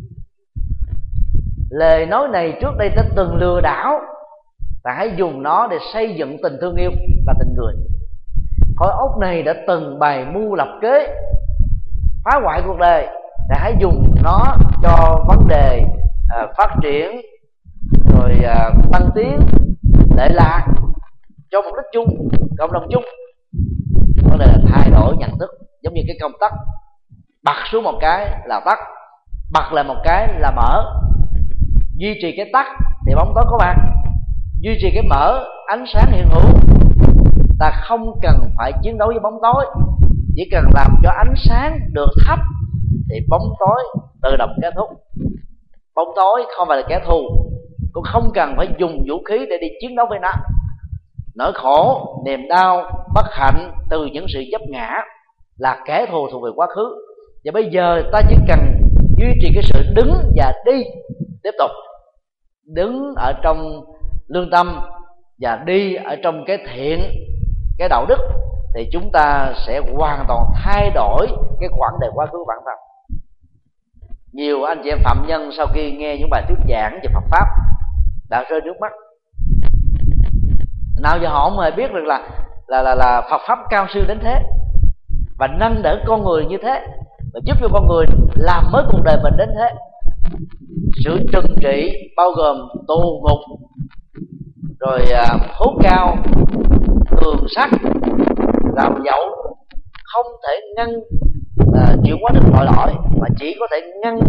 Lời nói này trước đây đã từng lừa đảo, và hãy dùng nó để xây dựng tình thương yêu và tình người. Khối óc này đã từng bày mưu lập kế phá hoại cuộc đời, để hãy dùng nó cho vấn đề phát triển, rồi tăng tiến, lệ lạc, cho mục đích chung, cộng đồng chung. Vấn đề là thay đổi nhận thức, giống như cái công tắc, bật xuống một cái là tắt, bật lại một cái là mở. Duy trì cái tắt thì bóng tối có mặt, duy trì cái mở ánh sáng hiện hữu. Ta không cần phải chiến đấu với bóng tối, chỉ cần làm cho ánh sáng được thắp thì bóng tối tự động kết thúc. Bóng tối không phải là kẻ thù, cũng không cần phải dùng vũ khí để đi chiến đấu với nó. Nỗi khổ, niềm đau, bất hạnh từ những sự vấp ngã là kẻ thù thuộc về quá khứ. Và bây giờ ta chỉ cần duy trì cái sự đứng và đi tiếp tục. Đứng ở trong lương tâm và đi ở trong cái thiện, cái đạo đức, thì chúng ta sẽ hoàn toàn thay đổi cái quãng đời quá khứ của bản thân. Nhiều anh chị em phạm nhân sau khi nghe những bài thuyết giảng về Phật pháp đã rơi nước mắt. Nào giờ họ không hề biết được là Phật pháp cao siêu đến thế, và nâng đỡ con người như thế, và giúp cho con người làm mới cuộc đời mình đến thế. Sự trừng trị bao gồm tù ngục, rồi hố cao, tường sắt, rào dậu, không thể ngăn chuyển hóa được tội lỗi, mà chỉ có thể ngăn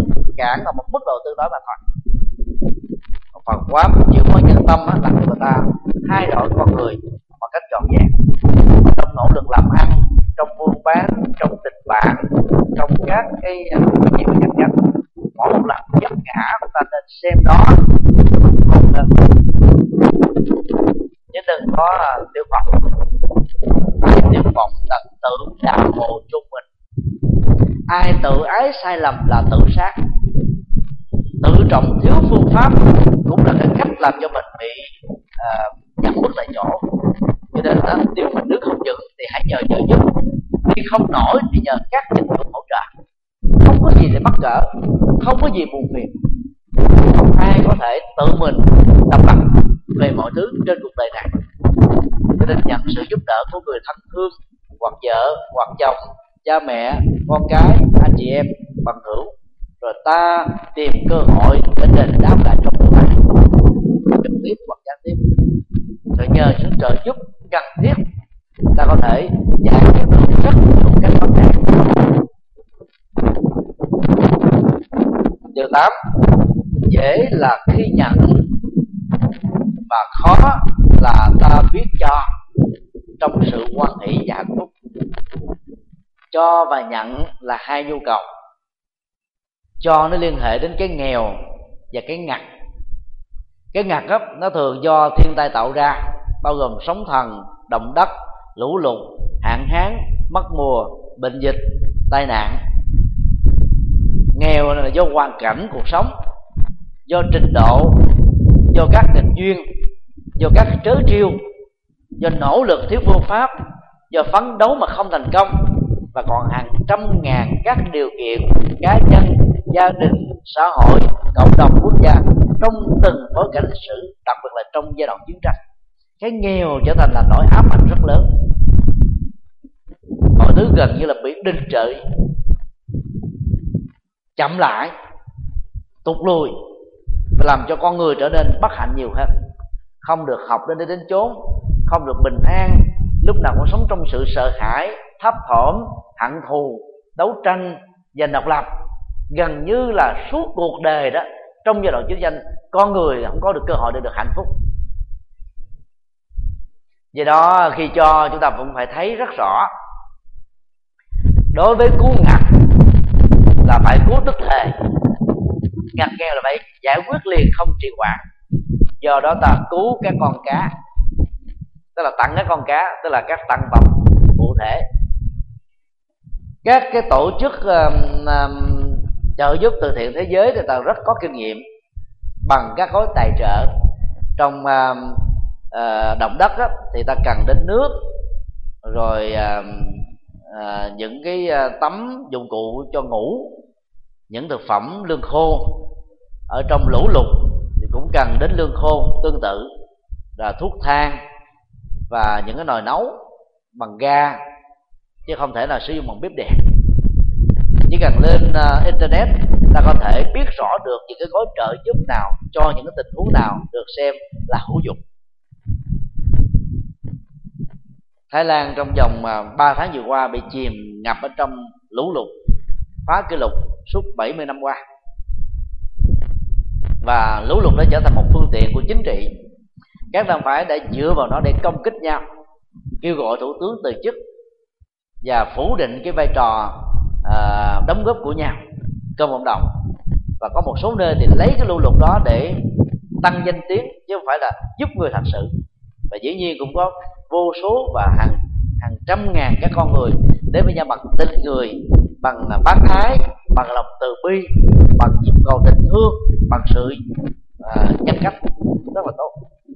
cản ở một mức độ tương đối mà thôi. Phần quá chịu khó nhân tâm á, làm cho người ta thay đổi con người một cách trọn vẹn, trong nỗ lực làm ăn, trong buôn bán, trong tình bạn, trong các cái gì mà chắc chắn. Mỗi một lần vấp ngã, chúng ta nên xem đó không nên, chứ đừng có tiêu vọng. Tiêu vọng là tự đào mồ chung mình. Ai tự ái sai lầm là tự sát. Tự trọng thiếu phương pháp cũng là cái cách làm cho mình bị nhắm bước tại chỗ. Cho nên đó, nếu mình đứng không vững thì hãy nhờ trợ giúp, khi không nổi thì nhờ các dịch vụ hỗ trợ. Không có gì để mắc cỡ, không có gì buồn phiền, không ai có thể tự mình độc lập về mọi thứ trên cuộc đời này. Cho nên nhận sự giúp đỡ của người thân thương, hoặc vợ, hoặc chồng, cha mẹ, con cái, anh chị em, bằng hữu, rồi ta tìm cơ hội để đền đáp lại trong tương lai, trực tiếp hoặc gián tiếp. Rồi nhờ sự trợ giúp cần thiết, ta có thể giải quyết được rất nhiều các vấn đề. Điều 8. Dễ là khi nhận, và khó là ta biết cho trong sự hoan hỷ và hạnh phúc. Cho và nhận là hai nhu cầu. Cho nó liên hệ đến cái nghèo và cái ngặt. Cái ngặt đó, nó thường do thiên tai tạo ra, bao gồm sóng thần, động đất, lũ lụt, hạn hán, mất mùa, bệnh dịch, tai nạn. Nghèo là do hoàn cảnh cuộc sống, do trình độ, do các nghịch duyên, do các trớ trêu, do nỗ lực thiếu phương pháp, do phấn đấu mà không thành công, và còn hàng trăm ngàn các điều kiện cá nhân, gia đình, xã hội, cộng đồng, quốc gia trong từng bối cảnh lịch sử, đặc biệt là trong giai đoạn chiến tranh. Cái nghèo trở thành là nỗi ám ảnh rất lớn. Mọi thứ gần như là bị đình trệ, chậm lại, tụt lùi, và làm cho con người trở nên bất hạnh nhiều hơn. Không được học đến chốn, không được bình an, lúc nào cũng sống trong sự sợ hãi, thấp thỏm, hận thù, đấu tranh, giành độc lập. Gần như là suốt cuộc đời đó, trong giai đoạn chiến tranh, con người không có được cơ hội để được hạnh phúc. Vì đó khi cho, chúng ta cũng phải thấy rất rõ, đối với cứu ngặt là phải cứu tức thời, ngặt nghèo là phải giải quyết liền, không trì hoãn. Do đó ta cứu các con cá, tức là tặng các con cá, tức là các tặng phẩm cụ thể. Các cái tổ chức trợ giúp từ thiện thế giới thì ta rất có kinh nghiệm bằng các gói tài trợ. Trong động đất á, thì ta cần đến nước, rồi những cái tấm dụng cụ cho ngủ, những thực phẩm lương khô. Ở trong lũ lụt thì cũng cần đến lương khô tương tự, là thuốc thang và những cái nồi nấu bằng ga, chứ không thể là sử dụng bằng bếp điện. Chỉ cần lên internet, ta có thể biết rõ được những cái gói trợ giúp nào cho những cái tình huống nào được xem là hữu dụng. Thái Lan trong vòng 3 tháng vừa qua bị chìm ngập ở trong lũ lụt phá kỷ lục suốt 70 năm qua, và lũ lụt đã trở thành một phương tiện của chính trị. Các đảng phái đã dựa vào nó để công kích nhau, kêu gọi thủ tướng từ chức và phủ định cái vai trò đóng góp của nhau trong cộng đồng. Và có một số nơi thì lấy cái lũ lụt đó để tăng danh tiếng, chứ không phải là giúp người thật sự. Và dĩ nhiên cũng có vô số và hàng trăm ngàn các con người đến với nhau bằng tình người, bằng bác ái, bằng lòng từ bi, bằng nhịp cầu tình thương, bằng sự nhân cách rất là tốt.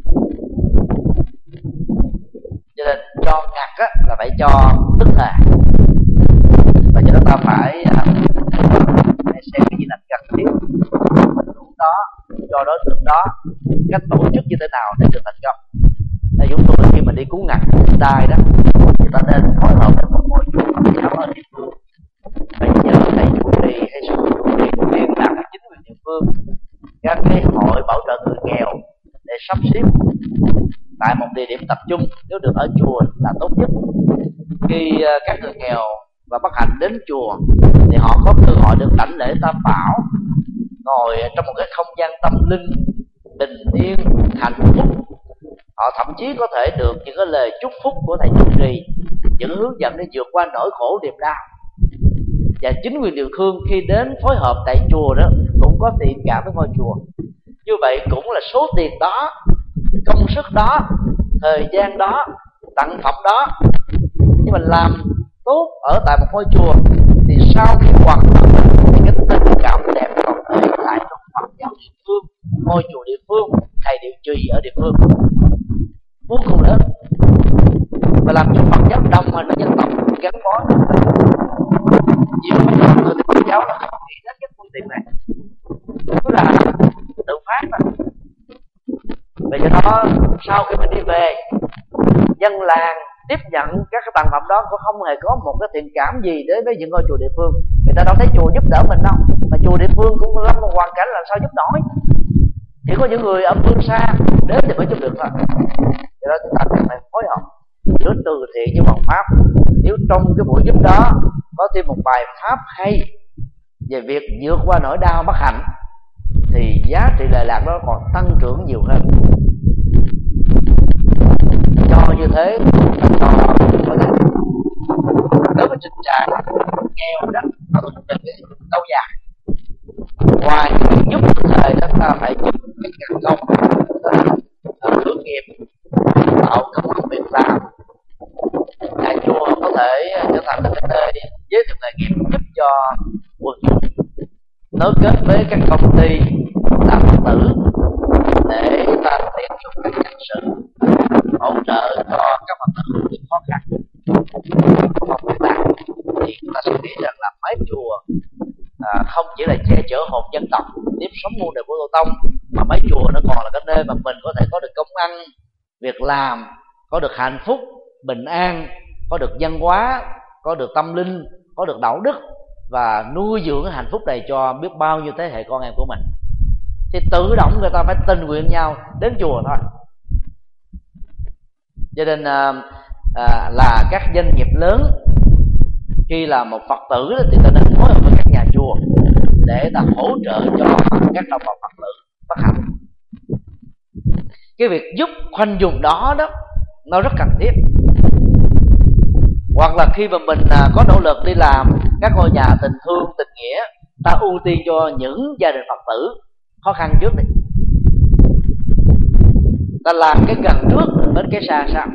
Cho nên cho ngặt á, là phải cho tức thời, và cho nên ta phải xem cái gì là cần thiết, tình huống đó, cho đối tượng đó, cách tổ chức như thế nào để được thành công. Là chúng tôi khi mà đi cứu ngặt đài đó, thì ta nên phối hợp với một ngôi chùa Phật giáo ở địa phương, phải nhờ thầy chủ trì hay sư chủ trì liên lạc với chính quyền địa phương, các cái hội bảo trợ người nghèo để sắp xếp tại một địa điểm tập trung. Nếu được ở chùa là tốt nhất. Khi các người nghèo và bất hạnh đến chùa thì họ có cơ hội được đảnh lễ Tam Bảo, ngồi trong một cái không gian tâm linh bình yên, hạnh phúc. Họ thậm chí có thể được những cái lời chúc phúc của thầy trụ trì, những hướng dẫn để vượt qua nỗi khổ niềm đau. Và chính quyền địa phương khi đến phối hợp tại chùa đó cũng có thiện cảm với ngôi chùa. Như vậy cũng là số tiền đó, công sức đó, thời gian đó, tặng phẩm đó, nhưng mà làm tốt ở tại một ngôi chùa thì sau khi hoàn thành thì cái tình cảm đẹp còn để lại trong Phật giáo địa phương, ngôi chùa địa phương, thầy địa trì ở địa phương vô cùng lớn, và làm cho Phật giáo đồng hành với dân tộc gắn bó. Nhiều người thì Phật giáo là không nghĩ đến cái phương tiện này, đó là tự phát mà. Vì do đó sau khi mình đi về, dân làng tiếp nhận các cái tặng phẩm đó cũng không hề có một cái thiện cảm gì đến với những ngôi chùa địa phương. Người ta đâu thấy chùa giúp đỡ mình đâu, mà chùa địa phương cũng lâm một hoàn cảnh làm sao giúp nổi. Chỉ có những người ở phương xa đến thì mới giúp được thôi. Do đó chúng ta cần phải phối hợp giữa từ thiện với bằng pháp. Nếu trong cái buổi giúp đó có thêm một bài pháp hay về việc vượt qua nỗi đau bất hạnh thì giá trị lệ lạc đó còn tăng trưởng nhiều hơn. Cho như thế cho đối với tình trạng nghèo đó nó cũng được lâu dài. Ngoài giúp thời đó ta phải giúp cái căn công hướng nghiệp, tạo công ăn việc làm. Nhà chùa có thể trở thành là cái nơi giới thiệu nghề nghiệp giúp cho quần chúng, nối kết với các công ty làm Phật tử để ta tiện dụng các nhân sự hỗ trợ cho các Phật tử vượt khó khăn không việc làm. Thì chúng ta sẽ nghĩ rằng là mái chùa không chỉ là che chở hồn dân tộc tiếp sống muôn đời của Tổ Tông, mà mái chùa nó còn là cái nơi mà mình có thể có được công ăn việc làm, có được hạnh phúc bình an, có được văn hóa, có được tâm linh, có được đạo đức, và nuôi dưỡng cái hạnh phúc này cho biết bao nhiêu thế hệ con em của mình. Thì tự động người ta phải tình nguyện nhau đến chùa thôi. Cho nên là các doanh nghiệp lớn khi là một Phật tử thì ta nên phối hợp với các nhà chùa để ta hỗ trợ cho các đồng bào Phật tử bất hạnh. Cái việc giúp khoanh vùng đó nó rất cần thiết. Hoặc là khi mà mình có nỗ lực đi làm các ngôi nhà tình thương, tình nghĩa, ta ưu tiên cho những gia đình Phật tử khó khăn trước đi. Ta làm cái gần trước đến cái xa sau.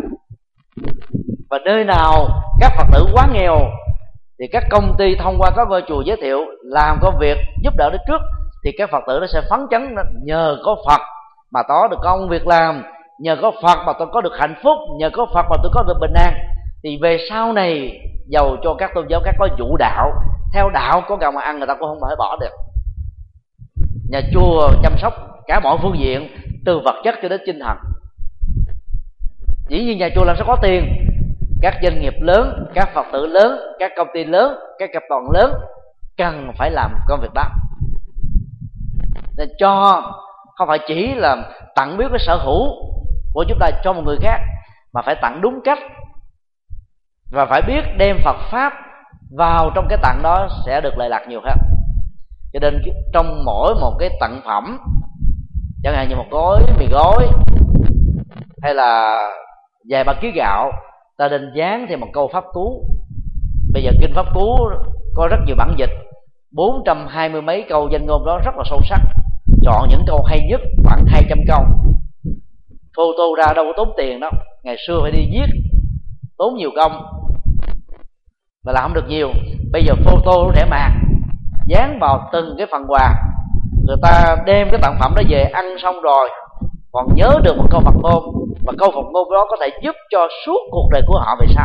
Và nơi nào các Phật tử quá nghèo thì các công ty thông qua các ngôi chùa giới thiệu làm công việc giúp đỡ đến trước, thì các Phật tử nó sẽ phấn chấn, nhờ có Phật mà có được công việc làm, nhờ có Phật mà tôi có được hạnh phúc, nhờ có Phật mà tôi có được bình an. Thì về sau này dầu cho các tôn giáo khác có vụ đạo, theo đạo có gạo mà ăn người ta cũng không thể bỏ được. Nhà chùa chăm sóc cả mọi phương diện, từ vật chất cho đến tinh thần. Dĩ nhiên nhà chùa làm sao có tiền, các doanh nghiệp lớn, các Phật tử lớn, các công ty lớn, các tập đoàn lớn cần phải làm công việc đó. Nên cho không phải chỉ là tặng biếu cái sở hữu của chúng ta cho một người khác, mà phải tặng đúng cách, và phải biết đem Phật Pháp vào trong cái tặng đó sẽ được lợi lạc nhiều hơn. Cho nên trong mỗi một cái tặng phẩm, chẳng hạn như một gói mì gói hay là vài ba ký gạo, ta nên dán thêm một câu pháp cú. Bây giờ kinh pháp cú có rất nhiều bản dịch, 420 mấy câu danh ngôn đó rất là sâu sắc. Chọn những câu hay nhất, khoảng 200 câu, photo ra đâu có tốn tiền đâu. Ngày xưa phải đi viết tốn nhiều công mà làm không được nhiều. Bây giờ photo rẻ mạt, dán vào từng cái phần quà. Người ta đem cái tặng phẩm đó về ăn xong rồi còn nhớ được một câu Phật ngôn, và câu Phật ngôn đó có thể giúp cho suốt cuộc đời của họ về sau.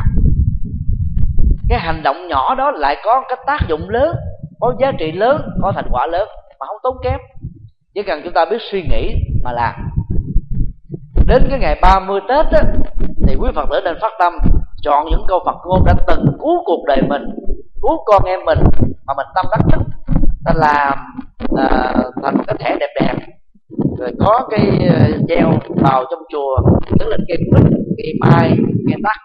Cái hành động nhỏ đó lại có cái tác dụng lớn, có giá trị lớn, có thành quả lớn mà không tốn kém. Chỉ cần chúng ta biết suy nghĩ mà làm. Đến cái ngày 30 Tết á, thì quý Phật tử nên phát tâm chọn những câu Phật ngôn đã từng cứu cuộc đời mình, cứu con em mình mà mình tâm đắc nhất, ta làm thành một cái thẻ đẹp đẹp, rồi có cái treo vào trong chùa, tức là cây quýt, cây mai, cây tắc,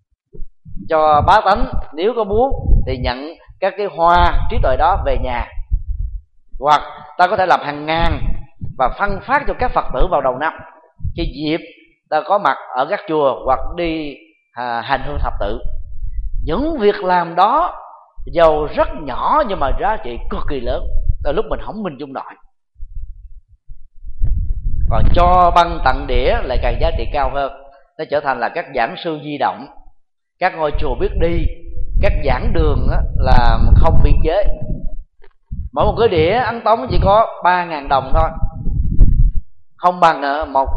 cho bá tánh nếu có muốn thì nhận các cái hoa trí tuệ đó về nhà. Hoặc ta có thể làm hàng ngàn và phân phát cho các Phật tử vào đầu năm, khi dịp ta có mặt ở các chùa hoặc đi hành hương thập tự. Những việc làm đó dầu rất nhỏ nhưng mà giá trị cực kỳ lớn, từ lúc mình không hình dung nổi. Còn cho băng tặng đĩa lại càng giá trị cao hơn, nó trở thành là các giảng sư di động, các ngôi chùa biết đi, các giảng đường là không biên chế. Mỗi một cái đĩa ấn tống chỉ có 3.000 đồng thôi, không bằng một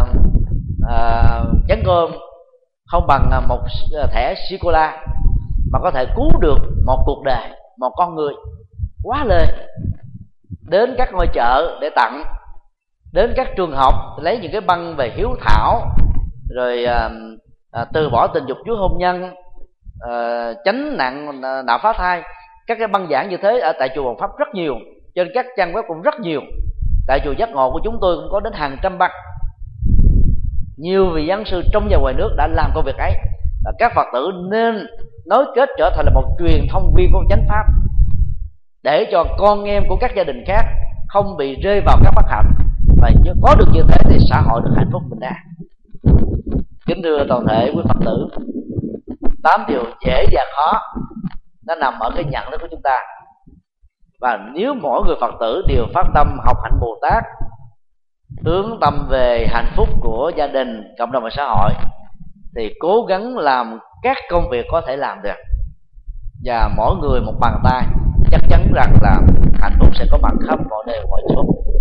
chén cơm, không bằng một thẻ sô-cô-la, mà có thể cứu được một cuộc đời, một con người. Quá lời. Đến các ngôi chợ để tặng, đến các trường học lấy những cái băng về hiếu thảo, rồi từ bỏ tình dục trước hôn nhân, tránh nạn nạo phá thai. Các cái băng giảng như thế ở tại chùa Hoàng Pháp rất nhiều, trên các trang web cũng rất nhiều. Tại chùa Giác Ngộ của chúng tôi cũng có đến hàng trăm băng. Nhiều vị giảng sư trong và ngoài nước đã làm công việc ấy. Các Phật tử nên nối kết trở thành là một truyền thông viên của chánh pháp, để cho con em của các gia đình khác không bị rơi vào các bất hạnh, và có được như thế thì xã hội được hạnh phúc bình an. Kính thưa toàn thể quý Phật tử, 8 điều dễ và khó nó nằm ở cái nhận thức của chúng ta. Và nếu mỗi người Phật tử đều phát tâm học hạnh Bồ Tát, hướng tâm về hạnh phúc của gia đình, cộng đồng và xã hội, thì cố gắng làm các công việc có thể làm được, và mỗi người một bàn tay, chắc chắn rằng là hạnh phúc sẽ có mặt khắp mọi nơi mọi chỗ.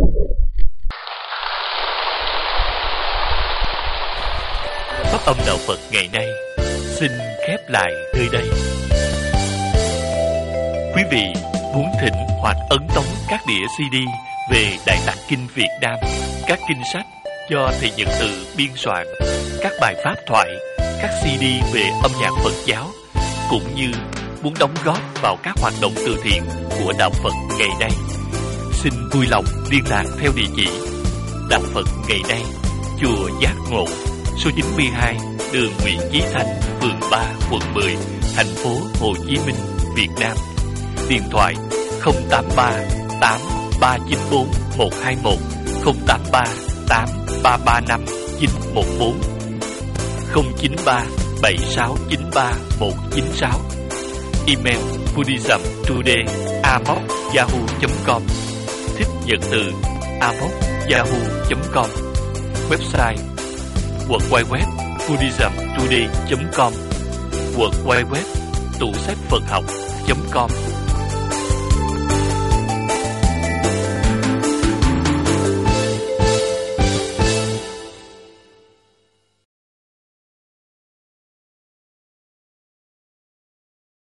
Pháp âm đạo Phật ngày nay xin khép lại nơi đây. Quý vị muốn thỉnh hoặc ấn tống các đĩa CD về Đại Tạng Kinh Việt Nam, các kinh sách do thầy Nhật Từ biên soạn, các bài pháp thoại, các CD về âm nhạc Phật giáo, cũng như muốn đóng góp vào các hoạt động từ thiện của đạo Phật ngày nay, xin vui lòng liên lạc theo địa chỉ Đạo Phật ngày nay, chùa Giác Ngộ, số 92, đường Nguyễn Chí Thanh, phường 3, quận 10, thành phố Hồ Chí Minh, Việt Nam. Điện thoại 083 8394 121, 083 8335 914, 093 7693 196. Email buddhismtoday@yahoo.com, thích Nhật Từ @yahoo.com. Website www buddhismtoday.com, www tủ sách Phật học.com.